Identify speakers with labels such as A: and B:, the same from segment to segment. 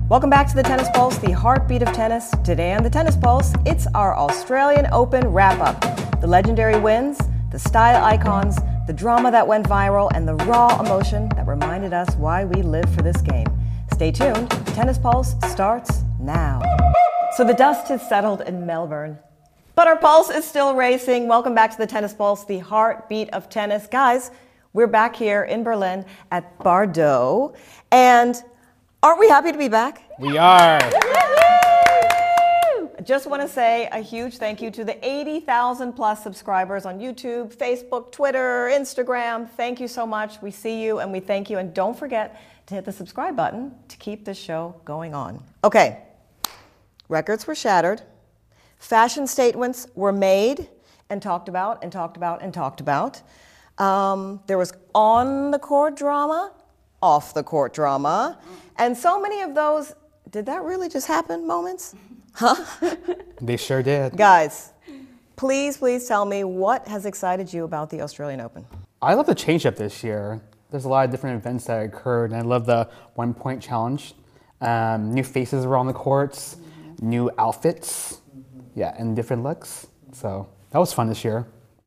A: Welcome back to the Tennis Pulse, the heartbeat of tennis. Today on the Tennis Pulse, it's our Australian Open wrap-up. The legendary wins, the style icons, the drama that went viral, and the raw emotion that reminded us why we live for this game. Stay tuned. The Tennis Pulse starts now. So the dust has settled in Melbourne, but our pulse is still racing. Welcome back to the Tennis Pulse, the heartbeat of tennis. Guys, we're back here in Berlin at Bardot, and aren't we happy to be back?
B: We are.
A: I just want to say a huge thank you to the 80,000 plus subscribers on YouTube, Facebook, Twitter, Instagram. Thank you so much. We see you and we thank you. And don't forget to hit the subscribe button to keep this show going on. Okay, records were shattered. Fashion statements were made and talked about and talked about and talked about. There was on-the-court drama, off-the-court drama, and so many of those, did that really just happen moments? Huh?
B: They sure did.
A: Guys, please tell me what has excited you about the Australian Open?
B: I love the change-up this year. There's a lot of different events that occurred, and I love the one-point challenge. New faces were on the courts, new outfits, and different looks. So that was fun this year.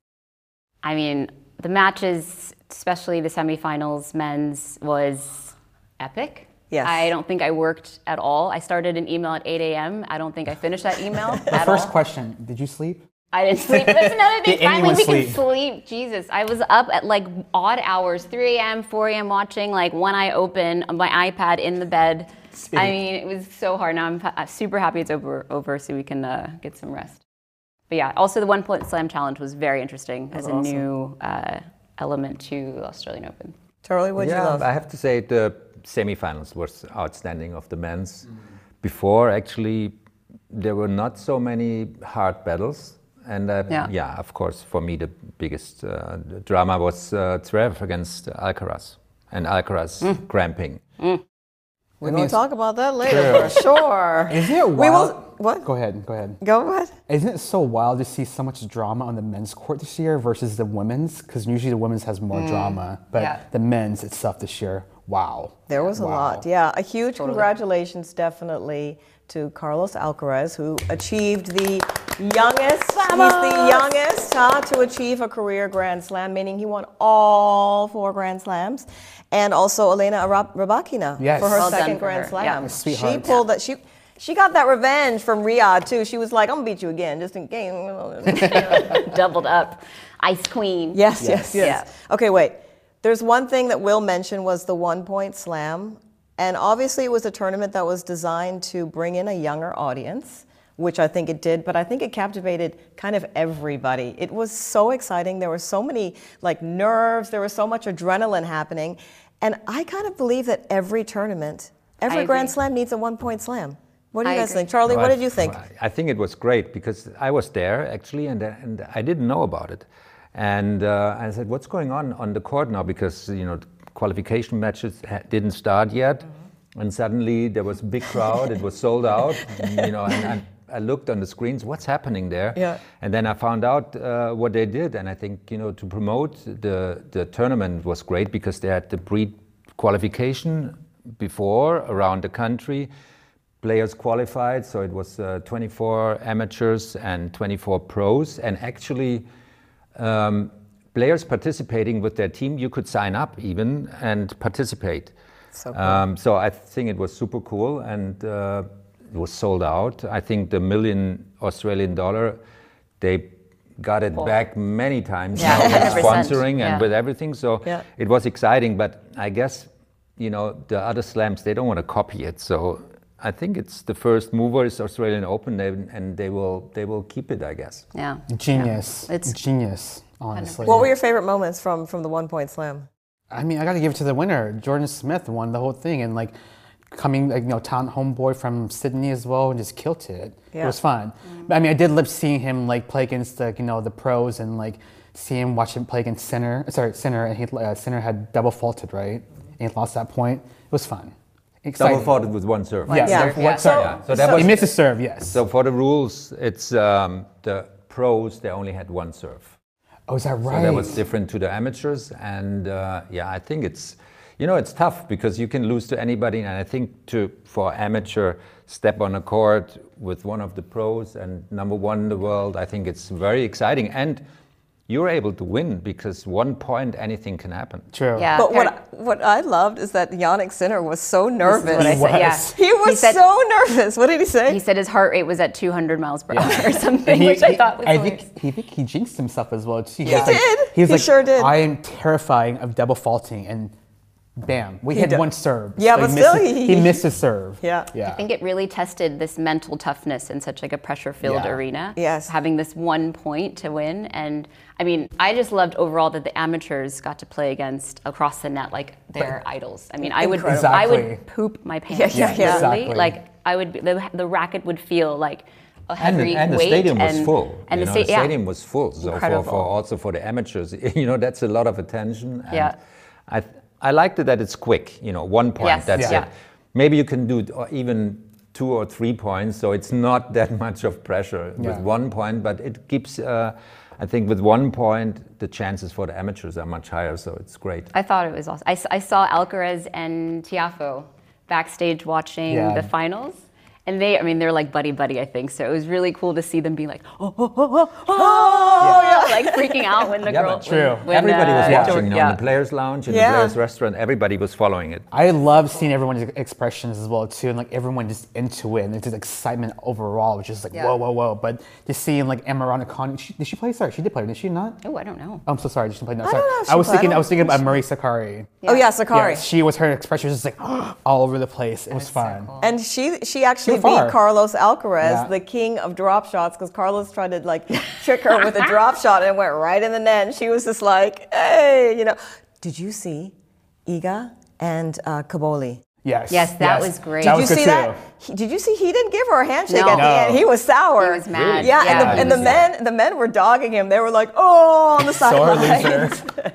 C: I mean, the matches, especially the semifinals men's, was epic.
A: Yes.
C: I don't think I worked at all. I started an email at 8 a.m. I don't think I finished that email
B: The
C: at
B: first
C: all.
B: question, did you sleep?
C: I didn't sleep. That's another thing.
B: Did anyone
C: Finally, we
B: sleep?
C: can sleep. Jesus. I was up at like odd hours, 3 a.m., 4 a.m. watching, like one eye open, on my iPad in the bed. I mean, it was so hard. Now I'm super happy it's over so we can get some rest. But yeah, also the one-point slam challenge was very interesting as a new element to the Australian Open.
A: Charlie, what did you love?
D: I have to say the semifinals was outstanding of the men's. Before, actually, there were not so many hard battles. And of course, for me, the biggest drama was Zverev against Alcaraz. And Alcaraz cramping.
A: We're going to talk about that later, for sure.
B: Isn't it wild?
A: What?
B: Go ahead.
A: Go ahead.
B: Isn't it so wild to see so much drama on the men's court this year versus the women's? Because usually the women's has more drama, but the men's itself this year, wow.
A: There was a lot, a huge congratulations definitely to Carlos Alcaraz, who achieved the youngest, he's the youngest to achieve a career Grand Slam, meaning he won all 4 Grand Slams. And also Elena Rybakina for her second Grand Slam.
C: Yeah.
A: She pulled that, she got that revenge from Riyadh too. She was like, I'm gonna beat you again, just in case.
C: Doubled up. Ice Queen.
A: Yes.
C: Yeah.
A: Okay, wait. There's one thing that Will mentioned was the one-point slam. And obviously it was a tournament that was designed to bring in a younger audience, which I think it did, but I think it captivated kind of everybody. It was so exciting. There were so many nerves. There was so much adrenaline happening. And I kind of believe that every tournament, every Grand Slam needs a one-point slam. What do you guys think? Charlie, what did you think?
D: I think it was great because I was there actually and I didn't know about it. And I said, what's going on the court now? Because, qualification matches didn't start yet. And suddenly there was a big crowd. It was sold out, and I looked on the screens, what's happening there?
A: Yeah.
D: And then I found out what they did. And I think, to promote the tournament was great because they had the pre-qualification before around the country. Players qualified, so it was 24 amateurs and 24 pros. And actually, players participating with their team, you could sign up even and participate.
A: So cool.
D: So I think it was super cool and it was sold out. I think the $1 million Australian, they got it back many times now with
C: 100%.
D: sponsoring and with everything. So it was exciting, but I guess, the other slams, they don't want to copy it. So I think it's the first movers Australian Open and they will keep it, I guess.
C: Yeah.
B: Genius.
C: Yeah. It's
B: genius, honestly.
A: What were your favorite moments from the one-point slam?
B: I mean, I got to give it to the winner. Jordan Smith won the whole thing and coming, talent homeboy from Sydney as well and just killed it.
A: Yeah.
B: It was fun. But, I mean, I did love seeing him play against the pros and watch him play against Sinner, and Sinner had double faulted, right? And he lost that point. It was fun. Exciting.
D: Double faulted with one serve.
B: So that was, he missed a serve, yes.
D: So for the rules, it's the pros, they only had one serve.
B: Oh, is that right?
D: So that was different to the amateurs. And I think it's, you know, it's tough because you can lose to anybody. And I think for amateur, step on a court with one of the pros and number one in the world, I think it's very exciting. And you're able to win because 1 point, anything can happen.
B: True.
C: Yeah.
A: But what I loved is that Jannik Sinner was so nervous.
C: What I said, yeah.
A: He was so nervous. What did he say?
C: He said his heart rate was at 200 miles per hour or something, which I thought was hilarious.
B: I think he jinxed himself as well. Too.
A: He did. He sure did.
B: I am terrifying of double faulting, and bam, we hit one serve.
A: Yeah, but still
B: he missed his serve.
A: Yeah.
C: I think it really tested this mental toughness in such like a pressure-filled arena.
A: Yes.
C: Having this 1 point to win. And I mean, I just loved overall that the amateurs got to play against across the net like their idols. I mean, I would poop my pants.
A: Yeah.
C: Literally.
B: Exactly.
C: Like I would the racket would feel like a heavy
D: And the
C: weight.
D: stadium was full.
C: And
D: the stadium was full. So also for the amateurs, you know, that's a lot of attention. And I liked it that it's quick, you know, 1 point,
C: Yes.
D: that's
C: Yeah.
D: it. Maybe you can do even 2 or 3 points, so it's not that much of pressure with 1 point, but it keeps, I think with 1 point, the chances for the amateurs are much higher, so it's great.
C: I thought it was awesome. I saw Alcaraz and Tiafoe backstage watching the finals. And they're like buddy, I think. So it was really cool to see them be like, like freaking out when the girl.
B: True.
C: When,
D: everybody was watching, you know, in
C: yeah.
D: the players' lounge, in the players' restaurant. Everybody was following it.
B: I love seeing everyone's expressions as well too, and like everyone just into it, and it's just excitement overall, which is like whoa. But just seeing like Emma Raducanu, did she play? Sorry, she did play, did she not?
C: Oh, I don't know.
B: I'm so sorry, she didn't play. No,
A: I
B: sorry.
A: don't know if she
B: I was
A: played.
B: thinking about Marie Sakkari.
A: Oh yeah, Sakkari.
B: Yeah, her expression was just like all over the place. It was fun.
C: So cool.
A: And she actually beat
B: far.
A: Carlos Alcaraz, the king of drop shots, because Carlos tried to like trick her with a drop shot and it went right in the net. And she was just like, hey, you know. Did you see Iga and Kaboli?
B: Yes,
C: that was great.
B: That
A: Did
B: was
A: you
B: good
A: see
B: too.
A: that? Did you see he didn't give her a handshake
C: No.
A: at the end? He was sour.
C: He was mad.
A: Yeah,
C: Yeah.
A: and the men were dogging him. They were like, oh, on the
B: Sore
A: sidelines.
B: loser.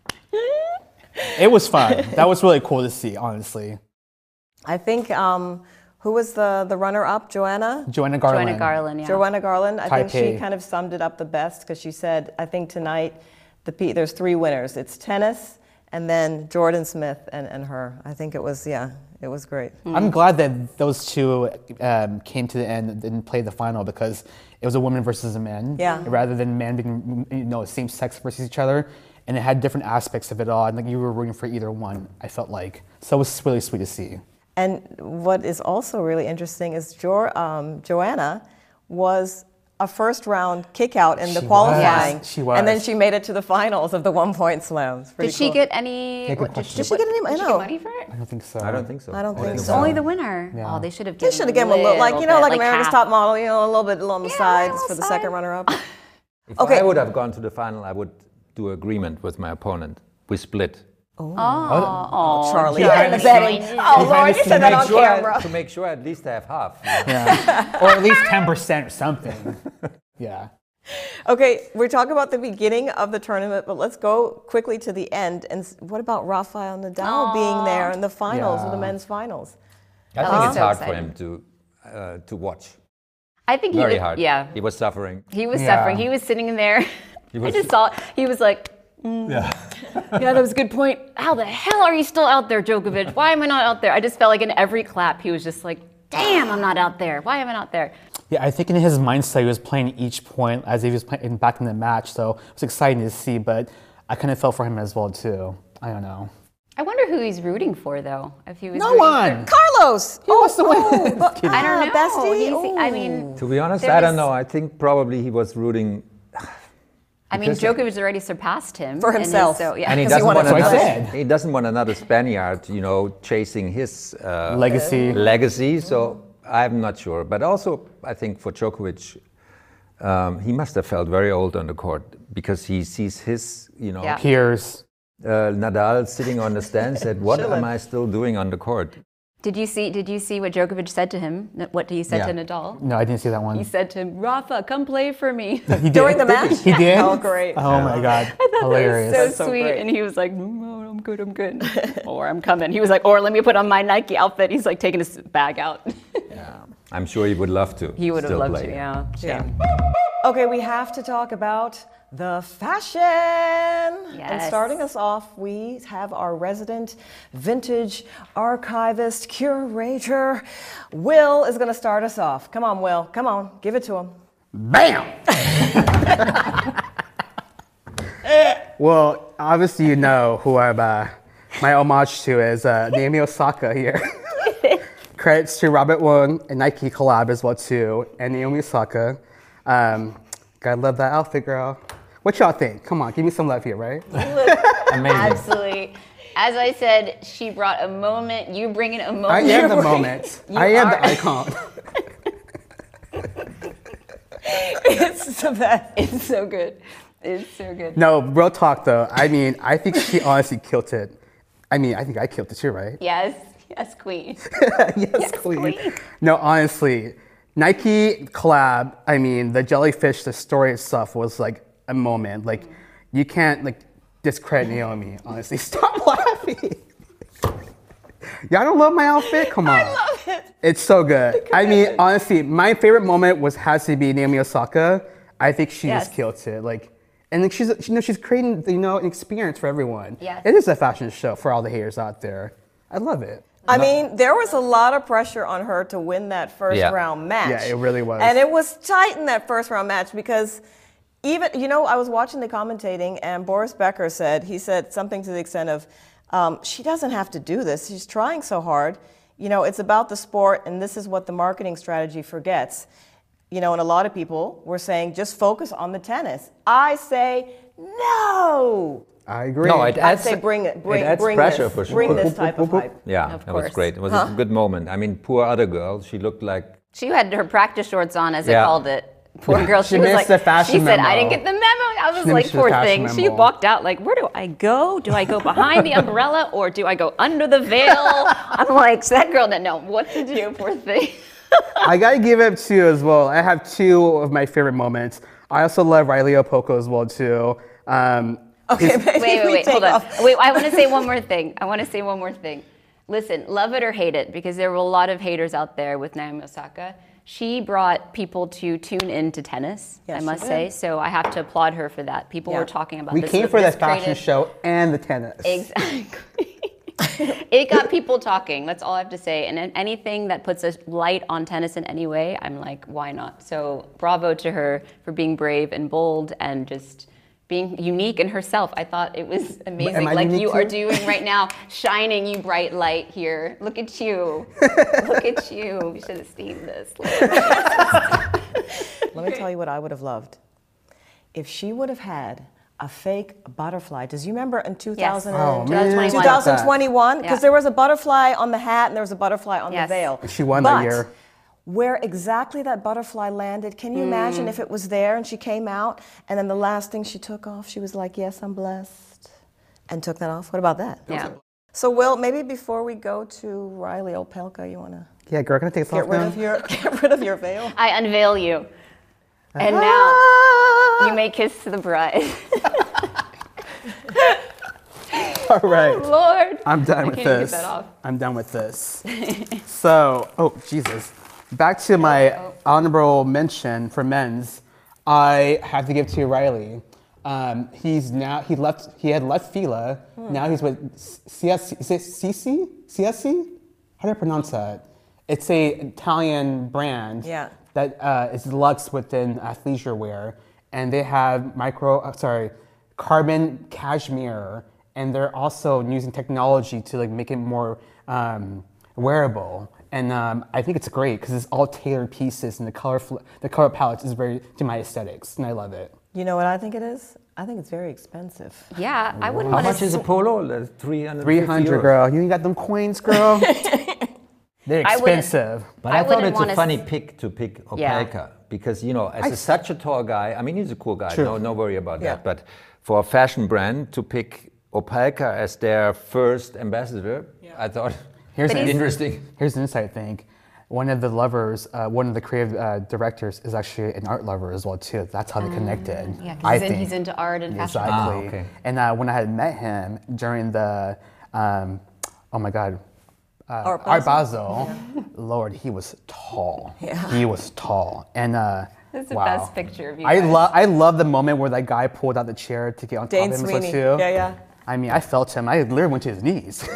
B: It was fun. That was really cool to see, honestly.
A: I think who was the runner-up? Joanna
B: Joanna Garland.
C: Joanna Garland, yeah.
A: Joanna Garland. I think she
B: Taipei.
A: kind of summed it up the best because she said, I think tonight there's 3 winners. It's tennis, and then Jordan Smith and her. I think it was great.
B: I'm glad that those two came to the end and played the final because it was a woman versus a man.
A: Yeah.
B: Rather than men being same sex versus each other. And it had different aspects of it all. And like you were rooting for either one, I felt like. So it was really sweet to see.
A: And what is also really interesting is Joanna was a first-round kick-out in the qualifying.
B: She was.
A: And then she made it to the finals of the one-point slams.
C: Did she get any?
B: Yeah, good
C: Did
B: question.
A: Did she get any? I
C: Did she
A: know.
C: get money for it?
B: I don't think so.
D: I don't think so.
A: I don't think
C: It's
A: so.
C: only the winner.
B: Yeah.
C: Oh, they should have
A: They
C: given.
A: should have given him a little, like
C: bit,
A: America's
C: half.
A: Top Model, a little bit on the sides for the
C: side.
A: second runner-up.
D: If
A: Okay.
D: I would have gone to the final, I would do agreement with my opponent. We split.
C: Oh,
A: Charlie.
B: Behind the
A: Betting.
B: scenes.
A: Oh, Lord, you said that on
D: Sure,
A: camera.
D: to make sure at least I have half.
B: Yeah. Or at least 10% or something. Yeah.
A: Okay, we're talking about the beginning of the tournament, but let's go quickly to the end. And what about Rafael Nadal being there in the finals, of the men's finals?
D: I think it's
C: so
D: hard for
C: exciting.
D: him to watch.
C: I think
D: Very
C: he
D: hard.
C: Yeah,
D: He was suffering.
C: he was
B: Yeah.
C: suffering. He was sitting in there. I just saw. He was like,
D: Yeah.
C: yeah, that was a good point. How the hell are you still out there, Djokovic? Why am I not out there? I just felt like in every clap, he was just like, damn, I'm not out there. Why am I not there?
B: Yeah, I think in his mindset, he was playing each point as if he was playing back in the match. So it was exciting to see, but I kind of felt for him as well, too. I don't know.
C: I wonder who he's rooting for, though. If he was
B: No
C: rooting
B: one!
A: Carlos!
B: He wants to win.
C: For, I don't know.
A: Bestie?
C: I mean,
D: To be honest,
C: There
D: I don't
C: was-
D: know. I think probably he was rooting. because-
C: Djokovic already surpassed him
A: For
C: in his-
A: himself.
C: so yeah,
D: And he
A: 'Cause he
D: doesn't,
A: wanted
D: want
A: to
B: That's what I
D: another,
B: said.
D: he doesn't want another Spaniard, chasing his
B: Legacy.
D: legacy. So I'm not sure. But also, I think for Djokovic, he must have felt very old on the court because he sees his,
C: Yeah.
B: Peers.
D: Nadal sitting on the stand said, "What am I still doing on the court?"
C: Did you see what Djokovic said to him? What he said
D: Yeah.
C: to Nadal?
B: No, I didn't see that one.
C: He said to him, Rafa, come play for me.
B: He
A: During
B: did.
A: the match?
B: He did?
A: Oh, great.
B: Oh, my God. Hilarious.
C: So
A: That's so
C: sweet.
A: great.
C: And he was like, no, I'm good. Or I'm coming. He was like, or let me put on my Nike outfit. He's like taking his bag out.
D: I'm sure he would love to.
C: He would have
D: still
C: loved
D: play.
C: to, yeah. Shame.
A: Okay, we have to talk about the fashion. And
C: Yes.
A: starting us off, we have our resident vintage archivist, curator. Will is going to start us off. Come on, Will. Come on. Give it to him.
B: Bam! Well, obviously you know who my homage to is Naomi Osaka here. Credits to Robert Wong and Nike collab as well too, and Naomi Osaka. Gotta love that outfit, girl. What y'all think? Come on, give me some love here, right?
D: Amazing.
C: Absolutely. As I said, she brought a moment. You bring in a moment.
B: I am the moment. I am the
C: are.
B: icon.
A: It's the best.
C: It's so good. It's so good.
B: No, real talk though. I mean, I think she honestly killed it. I mean, I think I killed it too, right?
C: Yes. Yes, queen.
B: Yes, queen. No, honestly, Nike collab. I mean, the jellyfish, the story itself was like a moment. Like, you can't like discredit Naomi. Honestly, stop laughing. Y'all don't love my outfit? Come on.
A: I love it.
B: It's so good. I mean, honestly, my favorite moment has to be Naomi Osaka. I think she
C: Yes.
B: just killed it. Like, and like she's creating an experience for everyone.
C: Yes.
B: It is a fashion show for all the haters out there. I love it.
A: I mean, there was a lot of pressure on her to win that first
D: Yeah.
A: round match.
B: Yeah, it really was.
A: And it was tight in that first round match because even, I was watching the commentating and Boris Becker he said something to the extent of, she doesn't have to do this. She's trying so hard. It's about the sport and this is what the marketing strategy forgets. And a lot of people were saying, just focus on the tennis. I say, no.
B: I agree.
D: No, it
A: I'd
D: adds,
A: say bring
D: pressure
A: this,
D: for sure.
A: bring this type of hype.
D: Yeah,
C: Of
D: that was
C: course.
D: great. It was a good moment. I mean, poor other girl. She looked like
C: She had her practice shorts on, as I
D: Yeah.
C: called it. Poor girl.
B: She
C: She was
B: missed
C: like,
B: the fashion
C: she said,
B: memo.
C: I didn't get the memo. I was
B: She
C: like,
B: missed the
C: poor
B: fashion
C: thing. She
B: memo.
C: walked out like, where do I go? Do I go behind the umbrella or do I go under the veil? I'm like, so that girl didn't know what to do, poor thing.
B: I gotta give it to you as well. I have two of my favorite moments. I also love Riley Opoko as well too.
A: Okay, maybe we
C: Wait,
A: take
C: hold on.
A: off.
C: Wait, I want to say one more thing. Listen, love it or hate it, because there were a lot of haters out there with Naomi Osaka. She brought people to tune into tennis,
A: Yes,
C: I
A: she
C: must
A: did.
C: say. So I have to applaud her for that. People
A: Yeah.
C: were talking about
B: We
C: this.
B: came for
C: this
B: the fashion
C: creative-
B: show and the tennis.
C: Exactly. It got people talking. That's all I have to say. And anything that puts a light on tennis in any way, I'm like, why not? So bravo to her for being brave and bold and just being unique in herself. I thought it was amazing.
B: Am I
C: Like
B: unique
C: you are
B: too?
C: doing right now, shining you bright light here. Look at you. Look at you. We should have seen this.
A: Let me tell you what I would have loved. If she would have had a fake butterfly. Does you remember in 2000,
B: Oh, man.
A: 2021? Because
C: Yeah.
A: there was a butterfly on the hat and there was a butterfly on
C: Yes.
A: the veil.
B: She won that
A: But
B: year.
A: where exactly that butterfly landed, can you imagine if it was there and she came out and then the last thing she took off, she was like, yes, I'm blessed, and took that off? What about that?
C: Yeah.
A: So, Will, maybe before we go to Riley Opelka, you want to
B: Yeah, girl, can I take this off
A: get
B: now?
A: rid of your veil?
C: I unveil you. And now
B: Ah!
C: you may kiss the bride.
B: All right.
C: Lord.
B: I'm done with
C: can't get
B: this.
C: that off.
B: I'm done with this. So, oh Jesus. Back to my honorable mention for men's. I have to give to Riley. He had left Fila. Now he's with CSC. Is it CC? CSC? How do I pronounce that? It's a Italian brand.
A: Yeah.
B: That is luxe within athleisure wear, and they have carbon cashmere, and they're also using technology to like make it more wearable. And I think it's great because it's all tailored pieces, and the color palette is very to my aesthetics, and I love it.
A: You know what I think it is? I think it's very expensive.
C: Yeah, I wouldn't
D: how
C: want
D: much
C: to.
D: is a polo? That's 300.
B: 300, girl. You ain't got them coins, girl. They're
C: I wouldn't-
B: expensive.
D: But
C: I
D: I thought
C: wouldn't
D: it's
C: wanna
D: a funny
C: s-
D: pick to pick
C: Yeah.
D: Opelka because as such a tall guy. I mean, he's a cool guy.
B: True.
D: No worry about
A: Yeah.
D: that. But for a fashion brand to pick Opelka as their first ambassador, I thought
B: Here's
C: But
B: an
C: he's-
D: interesting.
B: Here's an insight thing. One of the lovers, one of the creative directors, is actually an art lover as well too. That's how they connected.
C: Yeah,
B: I
C: because
B: think.
C: he's into art and fashion.
B: Exactly.
D: Ah, okay.
B: And when I had met him during the, oh my God,
A: Art
B: Art
A: Basel?
B: Basel, Lord, he was tall.
A: Yeah.
B: He was tall. And
C: That's the
B: Wow.
C: best picture of you
B: I
C: guys.
B: love the moment where that guy pulled out the chair to get on
A: Dane
B: top of him.
A: Sweeney.
B: Too.
A: Yeah.
B: I mean, I felt him. I literally went to his knees.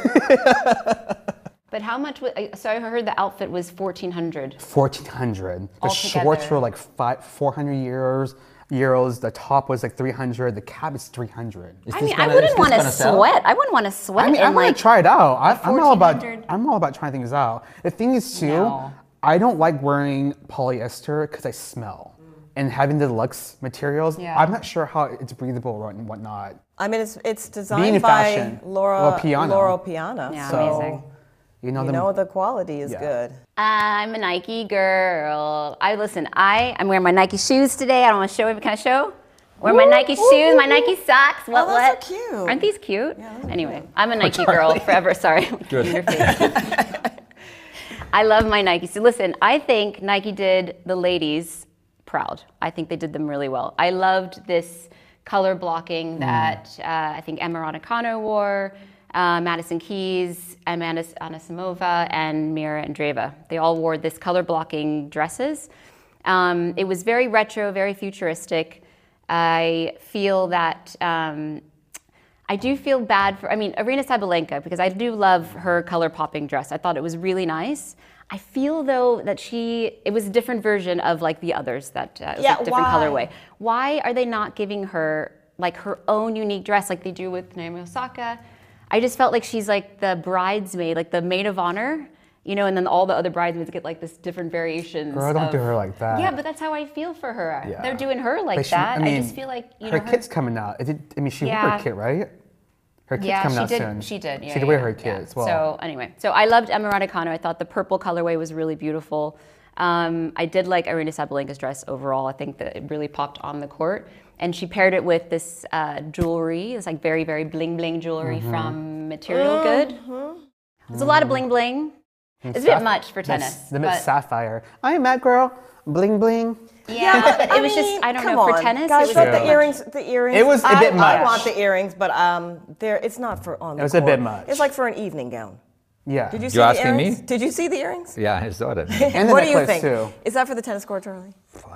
C: But how much? So I heard the outfit was 1,400.
B: 1,400. The shorts
C: Altogether.
B: were like 400 euros. The top was like 300. The cap is 300.
C: I mean, I wouldn't want to sweat. I wouldn't want to sweat.
B: I mean, I
C: in
B: want
C: like
B: to try it out. I'm all about.
C: 1,400.
B: I'm all about trying things out. The thing is, too,
C: No.
B: I don't like wearing polyester because I smell. And having the luxe materials,
C: Yeah.
B: I'm not sure how it's breathable and whatnot.
A: I mean, it's
B: Being
A: designed
B: in
A: by
B: fashion.
A: Laura
B: Laura Piana.
A: Piana.
C: Yeah,
A: so
C: amazing.
B: You know,
A: you know the quality is
B: Yeah.
A: good.
C: I'm a Nike girl. I'm wearing my Nike shoes today. I don't want to show every kind of show. Wearing my Nike shoes, my Nike socks. What?
A: those are cute.
C: Aren't these cute?
A: Yeah, those are
C: Anyway, I'm a Nike girl forever. Sorry.
D: Good.
C: In your face. I love my Nike. So listen, I think Nike did the ladies proud. I think they did them really well. I loved this color blocking that I think Emma Raducanu wore, Madison Keys, Amanda Anisimova, and Mira Andreeva. They all wore this color blocking dresses. It was very retro, very futuristic. I feel that I do feel bad for, Aryna Sabalenka, because I do love her color popping dress. I thought it was really nice. I feel though that it was a different version of like the others that it was like different
A: why?
C: colorway. Why are they not giving her like her own unique dress like they do with Naomi Osaka? I just felt like she's like the bridesmaid, like the maid of honor, and then all the other bridesmaids get like this different variations.
B: Girl, don't do her like that.
C: Yeah, but that's how I feel for her.
B: Yeah.
C: They're doing her like
B: But she-
C: that.
B: I mean,
C: I just feel like
B: her kit's coming out. She wore
C: Yeah.
B: her kit, right? Her kit's
C: Yeah,
B: coming
C: she
B: out
C: did.
B: soon.
C: She did. Yeah,
B: she did
C: yeah,
B: wear her
C: yeah.
B: kit
C: Yeah.
B: as well.
C: So anyway, I loved Emma Raducanu. I thought the purple colorway was really beautiful. I did like Aryna Sabalenka's dress overall. I think that it really popped on the court. And she paired it with this jewelry. It's like very, very bling bling jewelry
B: Mm-hmm.
C: from Material Good. There's a lot of bling bling. It's a bit much for tennis.
B: The
C: but-
B: Miss Sapphire. I'm Matt girl. Bling bling.
C: Yeah, but it was just, I don't
A: come
C: know, for
A: on,
C: tennis,
A: guys,
C: it was
A: but
C: a
A: the
C: bit
A: earrings,
B: It was a bit
A: I
B: much.
A: want the earrings, but it's not for on the
B: It was a bit
A: court.
B: much.
A: It's like for an evening gown.
B: Yeah.
A: Did you see
D: You're
A: the
D: asking me?
A: earrings? Did you see the earrings?
D: Yeah, I saw that.
B: And the
A: What do you
B: necklace
A: think?
B: too.
A: Is that for the tennis court, Charlie?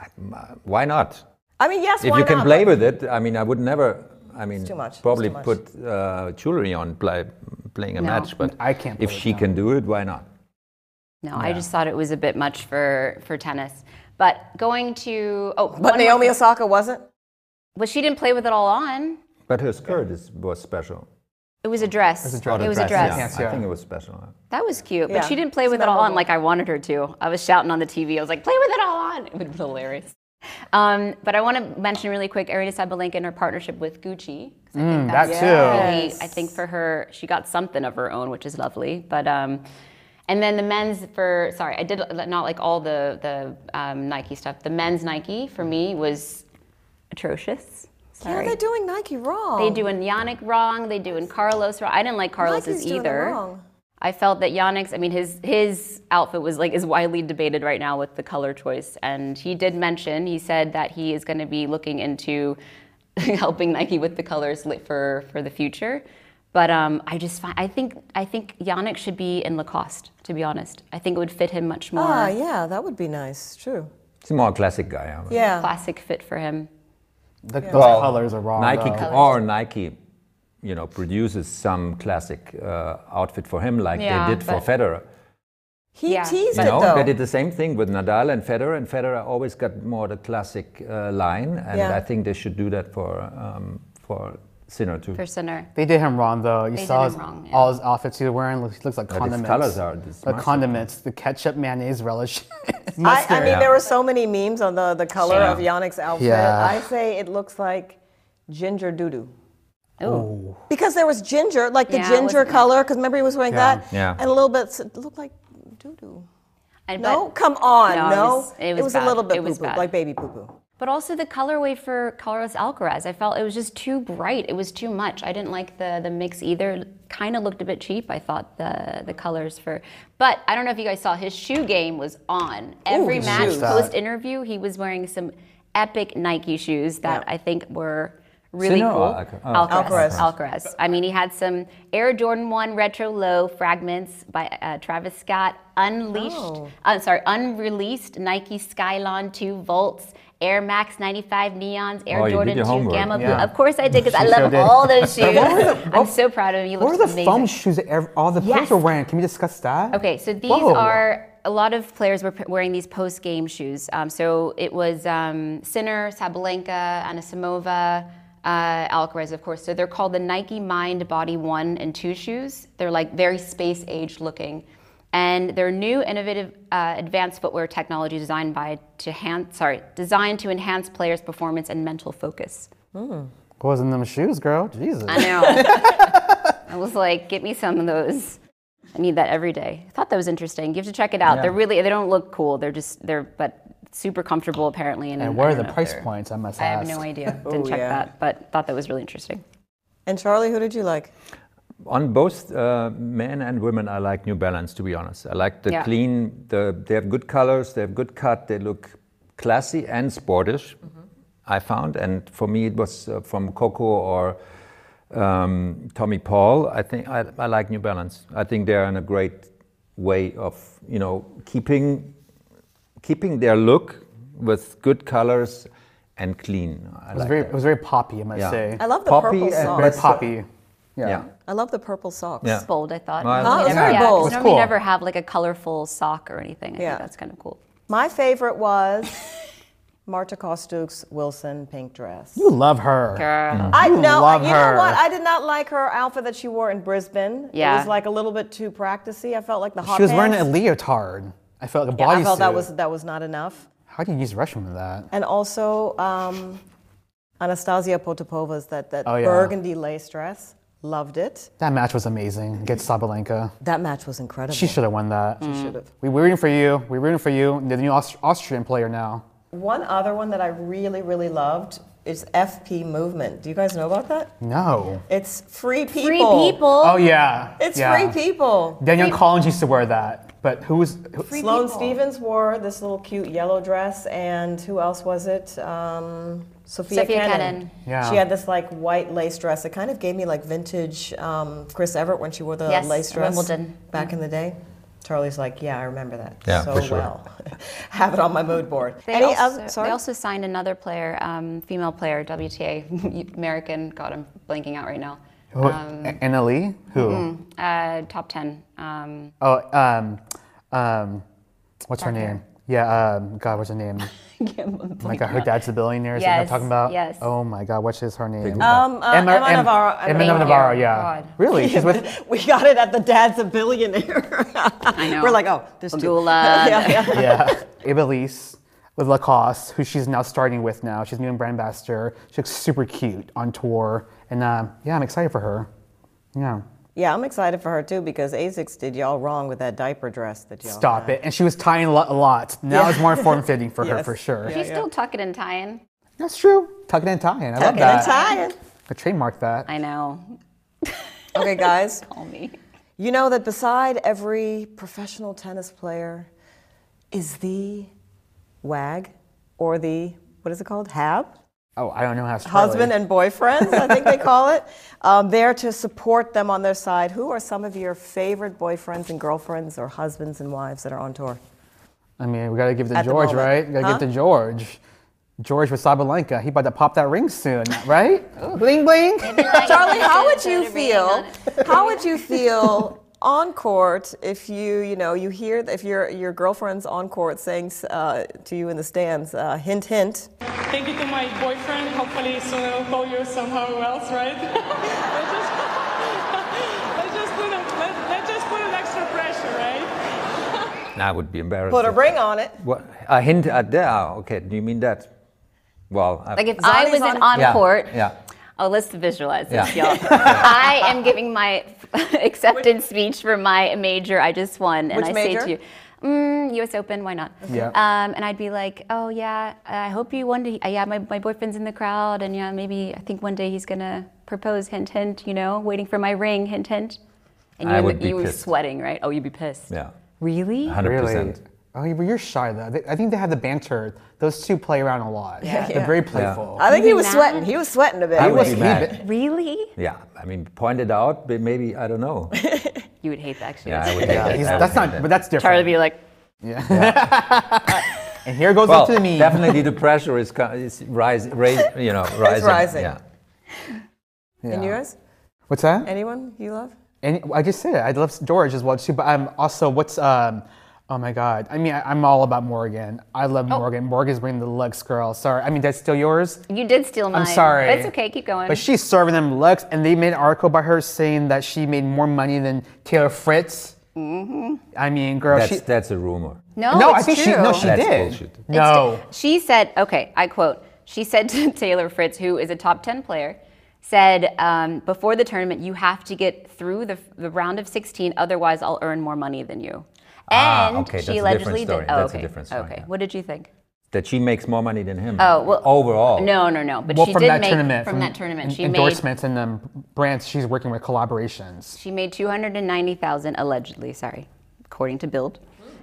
D: Why not?
A: I mean, yes.
D: If
A: why
D: you can
A: not?
D: play
A: But-
D: with it, I mean, I would never. I mean,
A: too much. It's
D: probably
A: too much.
D: put jewelry on playing a
C: No.
D: match, but
B: I can't
D: If
B: play
D: she
B: with
D: can do it, why not?
C: No, I just thought it was a bit much for tennis. But going to
A: But
C: one
A: Naomi
C: more,
A: Osaka wasn't.
C: well, she didn't play with it all on.
D: But her skirt was special.
C: It was a dress.
B: It was a dress.
C: It was a dress.
B: Yes,
D: I
B: yeah.
D: think it was special.
C: That was cute, but
A: Yeah,
C: she didn't play
A: it's
C: with it all on
A: memorable.
C: like I wanted her to. I was shouting on the TV. I was like, "Play with it all on!" It was hilarious. But I want to mention really quick Aryna Sabalenka and her partnership with Gucci. 'Cause I think
B: that
C: that's
B: too.
C: really-
A: Yes.
C: I think for her, she got something of her own, which is lovely. But and then the men's I did not like all the Nike stuff. The men's Nike for me was atrocious.
A: Yeah,
C: Sorry.
A: they're doing Nike wrong.
C: They doing Yannick wrong. They doing Carlos wrong. I didn't like Carlos's
A: Nike's doing it
C: either.
A: wrong.
C: I felt that Yannick's. I mean, his outfit is widely debated right now with the color choice. And he did mention. He said that he is going to be looking into helping Nike with the colors for the future. But I think Yannick should be in Lacoste. To be honest, I think it would fit him much more.
A: Ah, yeah, that would be nice. True.
D: He's a more classic guy.
A: Yeah.
C: Classic fit for him.
B: Those
D: Well,
B: colors are wrong.
D: Nike
B: though.
D: Nike, produces some classic outfit for him, like
C: Yeah,
D: they did for
C: but-
D: Federer.
A: He
C: Yeah.
A: teased
D: You
A: it
D: know,
A: though.
D: they did the same thing with Nadal and Federer always got more the classic line, and
A: Yeah.
D: I think they should do that for Sinner too.
C: For Sinner.
B: They did him wrong though. You
C: They
B: saw
C: did him wrong, yeah.
B: all his outfits he was wearing looks like
D: But his
B: condiments.
D: colors are
B: the
D: smart.
B: condiments, the ketchup, mayonnaise, relish.
A: I mean,
D: Yeah.
A: there were so many memes on the color
D: Yeah.
A: of Yannick's outfit.
B: Yeah.
A: I say it looks like ginger doo-doo.
C: Oh.
A: Because there was ginger, like the
C: Yeah, it
A: ginger
C: wasn't-
A: color, because remember he was wearing
B: Yeah.
A: that?
D: Yeah.
A: And a little bit, it looked like doo-doo.
C: And
A: No?
C: but-
A: Come on,
C: No,
A: no.
C: it was
A: a
C: bad.
A: little bit
C: It was
A: poo-poo,
C: bad.
A: like baby poo-poo.
C: But also the colorway for Carlos Alcaraz, I felt it was just too bright. It was too much. I didn't like the mix either. Kind of looked a bit cheap. I thought the colors for. But I don't know if you guys saw his shoe game was on. Every
A: his
C: match
A: shoes.
C: post interview, he was wearing some epic Nike shoes that
A: Yeah.
C: I think were really
D: Sinner
C: cool.
D: or
A: Alcaraz.
C: Alcaraz. I mean, he had some Air Jordan 1 Retro Low fragments by Travis Scott, unreleased Nike Skylon 2 Volts, Air Max 95 Neons, Air
D: Oh, you did
C: Jordan
D: your
C: 2
D: homework.
C: Gamma Blue.
B: Yeah.
C: Of course I did, because I
B: She sure
C: love
B: did.
C: all those shoes. I'm so proud of him. He
B: What
C: looks
B: were the
C: amazing.
B: foam shoes that all the players
C: Yes.
B: were wearing? Can we discuss that?
C: Okay, so these
B: Whoa.
C: are, a lot of players were wearing these post-game shoes. So it was Sinner, Sabalenka, Anisimova, Alcaraz, of course. So they're called the Nike Mind Body 1 and 2 shoes. They're like very space-age looking. And they're new, innovative, advanced footwear technology designed to enhance players' performance and mental focus.
B: What was in them shoes, girl? Jesus.
C: I know. I was like, get me some of those. I need that every day. I thought that was interesting. You have to check it out.
D: Yeah.
C: They don't look cool. But super comfortable apparently.
B: And what are the price points, I must
C: I
B: ask?
C: have no idea. Didn't check
A: yeah.
C: that, but thought that was really interesting.
A: And Charlie, who did you like?
D: On both men and women, I like New Balance, to be honest. I like the
C: Yeah.
D: clean, they have good colors, they have good cut, they look classy and sportish, I found. And for me, it was from Coco or Tommy Paul. I think I like New Balance. I think they're in a great way of, keeping their look with good colors and clean.
B: It was very poppy, I must
D: Yeah.
B: say.
A: I love the
D: Poppy
A: purple
D: and
A: socks.
B: Very
D: That's-
B: poppy.
D: Yeah.
A: I love the purple socks.
D: Yeah.
C: It's bold, I thought.
D: Well,
A: Oh, it was
C: Normally-
A: very
C: yeah, 'cause
A: bold.
C: normally
B: Cool.
C: you never have like a colorful sock or anything. I
A: Yeah.
C: think that's kind of cool.
A: My favorite was Marta Kostyuk's Wilson pink dress.
B: You love her.
C: Girl.
A: I
B: You
A: know.
B: love
A: You
B: her.
A: know what? I did not like her outfit that she wore in Brisbane.
C: Yeah.
A: It was like a little bit too practicey. I felt like the hot
B: She was wearing a
A: pants.
B: leotard. I felt like a
A: Yeah,
B: bodysuit.
A: I felt that was not enough.
B: How do you use Russian with that?
A: And also Anastasia Potapova's that
B: Oh, yeah.
A: burgundy lace dress. Loved it.
B: That match was amazing against Sabalenka.
A: That match was incredible.
B: She should have won that.
A: She should have.
B: We were rooting for you. We're rooting for you. They're the new Austrian player now.
A: One other one that I really, really loved is FP Movement. Do you guys know about that?
B: No.
A: It's free people.
C: Free people.
B: Oh yeah.
A: It's
B: yeah.
A: free people.
B: Danielle Collins used to wear that, but who was?
A: Sloane Stevens wore this little cute yellow dress, and who else was it? Sophia Kenin.
B: Yeah.
A: She had this like white lace dress. It kind of gave me like vintage Chris Evert when she wore the
C: Yes,
A: lace dress
C: Wimbledon.
A: back in the day. Charlie's like, yeah, I remember that
D: Yeah,
A: so
D: for sure.
A: well. Have it on my mood board.
C: They
A: Sorry?
C: also signed another player, female player, WTA, American. God, I'm blanking out right now.
B: Anna Lee? Who?
C: Top 10.
B: What's her name? Yeah, God, what's her name? Oh my God, her dad's a billionaire. Is that what I'm
C: Yes,
B: talking about?
C: yes.
B: Oh my God, what's her name?
A: Emma Navarro.
B: Emma
C: Thank
B: Navarro,
C: you.
B: yeah.
C: God.
B: Really? She's with.
A: We got it at the dad's a billionaire.
C: I know.
A: We're like, oh, there's two.
C: Pegula.
B: Yeah, Ivelisse with Lacoste, who she's now starting with now. She's new brand ambassador. She looks super cute on tour, and yeah, I'm excited for her. Yeah.
A: Yeah, I'm excited for her too because ASICS did y'all wrong with that diaper dress that y'all
B: Stop
A: had.
B: it. And she was tying a lot. Now it's more form-fitting for her,
A: Yes.
B: for sure.
C: She's still tucking and tying.
B: That's true. Tucking and tying. I love
A: Tucking
B: that.
A: and tying.
B: I trademark that.
C: I know.
A: Okay, guys.
C: Call me.
A: You know that beside every professional tennis player is the WAG or the, what is it called? HAB?
B: Oh, I don't know how to
A: Husband and boyfriends, I think they call it. There to support them on their side. Who are some of your favorite boyfriends and girlfriends or husbands and wives that are on tour?
B: I mean, we got to give it to
A: At the
B: George,
A: moment.
B: right? We got to give it to George. George with Sabalenka. He about to pop that ring soon, right? Bling, bling.
A: Charlie, how would you feel? How would you feel on court if you hear if your girlfriend's on court saying to you in the stands, hint, hint.
E: Thank you to my boyfriend. Hopefully soon I'll call you somehow else, right? let's just put an extra pressure, right?
D: That would be embarrassing.
A: Put a ring on it.
D: What? A hint at there? Okay, do you mean that? Well,
C: Like if I was
A: Zani's
C: in
A: on-
C: on court.
D: Yeah.
C: Oh, let's visualize this,
D: Yeah.
C: y'all. I am giving my acceptance speech for my major I just won, and
A: Which
C: I
A: major?
C: say to you, U.S. Open, why not?
B: Yeah.
C: And I'd be like, oh yeah, I hope you one day. Yeah, my boyfriend's in the crowd, and yeah, maybe I think one day he's gonna propose. Hint, hint. Waiting for my ring. Hint, hint. And
D: I would be
C: you were
D: pissed.
C: sweating, right? Oh, you'd be pissed.
D: Yeah.
C: Really?
D: 100%.
B: Really? Oh, you're shy though. I think they have the banter. Those two play around a lot.
A: Yeah.
B: They're very playful.
A: I think
C: You'd
A: he
C: be
A: was
C: mad?
A: sweating. He was sweating a bit.
D: I
A: He
D: would
A: was-
D: be mad.
C: Really?
D: Yeah, I mean, point it out, but maybe, I don't know.
C: You would hate that, actually.
D: Yeah, I would
B: Yeah,
D: hate that. I would
B: that's
D: hate
B: not.
D: that.
B: But that's different.
C: Charlie would be like,
B: And here goes
D: Well,
B: up to the meme.
D: definitely the pressure is rising.
A: rising.
D: Yeah.
A: And yours?
B: What's that?
A: Anyone you love?
B: And I just said it. I love George as well too. But I'm also oh my God. I mean, I'm all about Morgan. I love Morgan. Morgan's bringing the Lux girl. Sorry. I mean, that's still yours.
C: You did steal mine.
B: I'm sorry.
C: But it's okay. Keep going.
B: But she's serving them Lux, and they made an article by her saying that she made more money than Taylor Fritz. Mm-hmm. I mean, girl,
D: That's a rumor.
C: no,
B: no,
C: it's
B: I think
C: true.
B: she
D: That's
B: did.
D: bullshit.
B: No.
C: She said, okay, I quote, she said to Taylor Fritz, who is a top 10 player, said, before the tournament, you have to get through the round of 16, otherwise I'll earn more money than you. And
D: okay, that's
C: she
D: a
C: allegedly
D: different story.
C: did. Oh,
D: That's a
C: okay.
D: different story,
C: Okay,
D: yeah.
C: what did you think?
D: That she makes more money than him.
C: Oh, well,
D: overall.
C: No. But
B: Well,
C: she
B: from
C: did
B: that
C: make
B: tournament,
C: from that tournament. She made
B: endorsements and brands she's working with, collaborations.
C: She made 290,000 allegedly, sorry, according to Bild,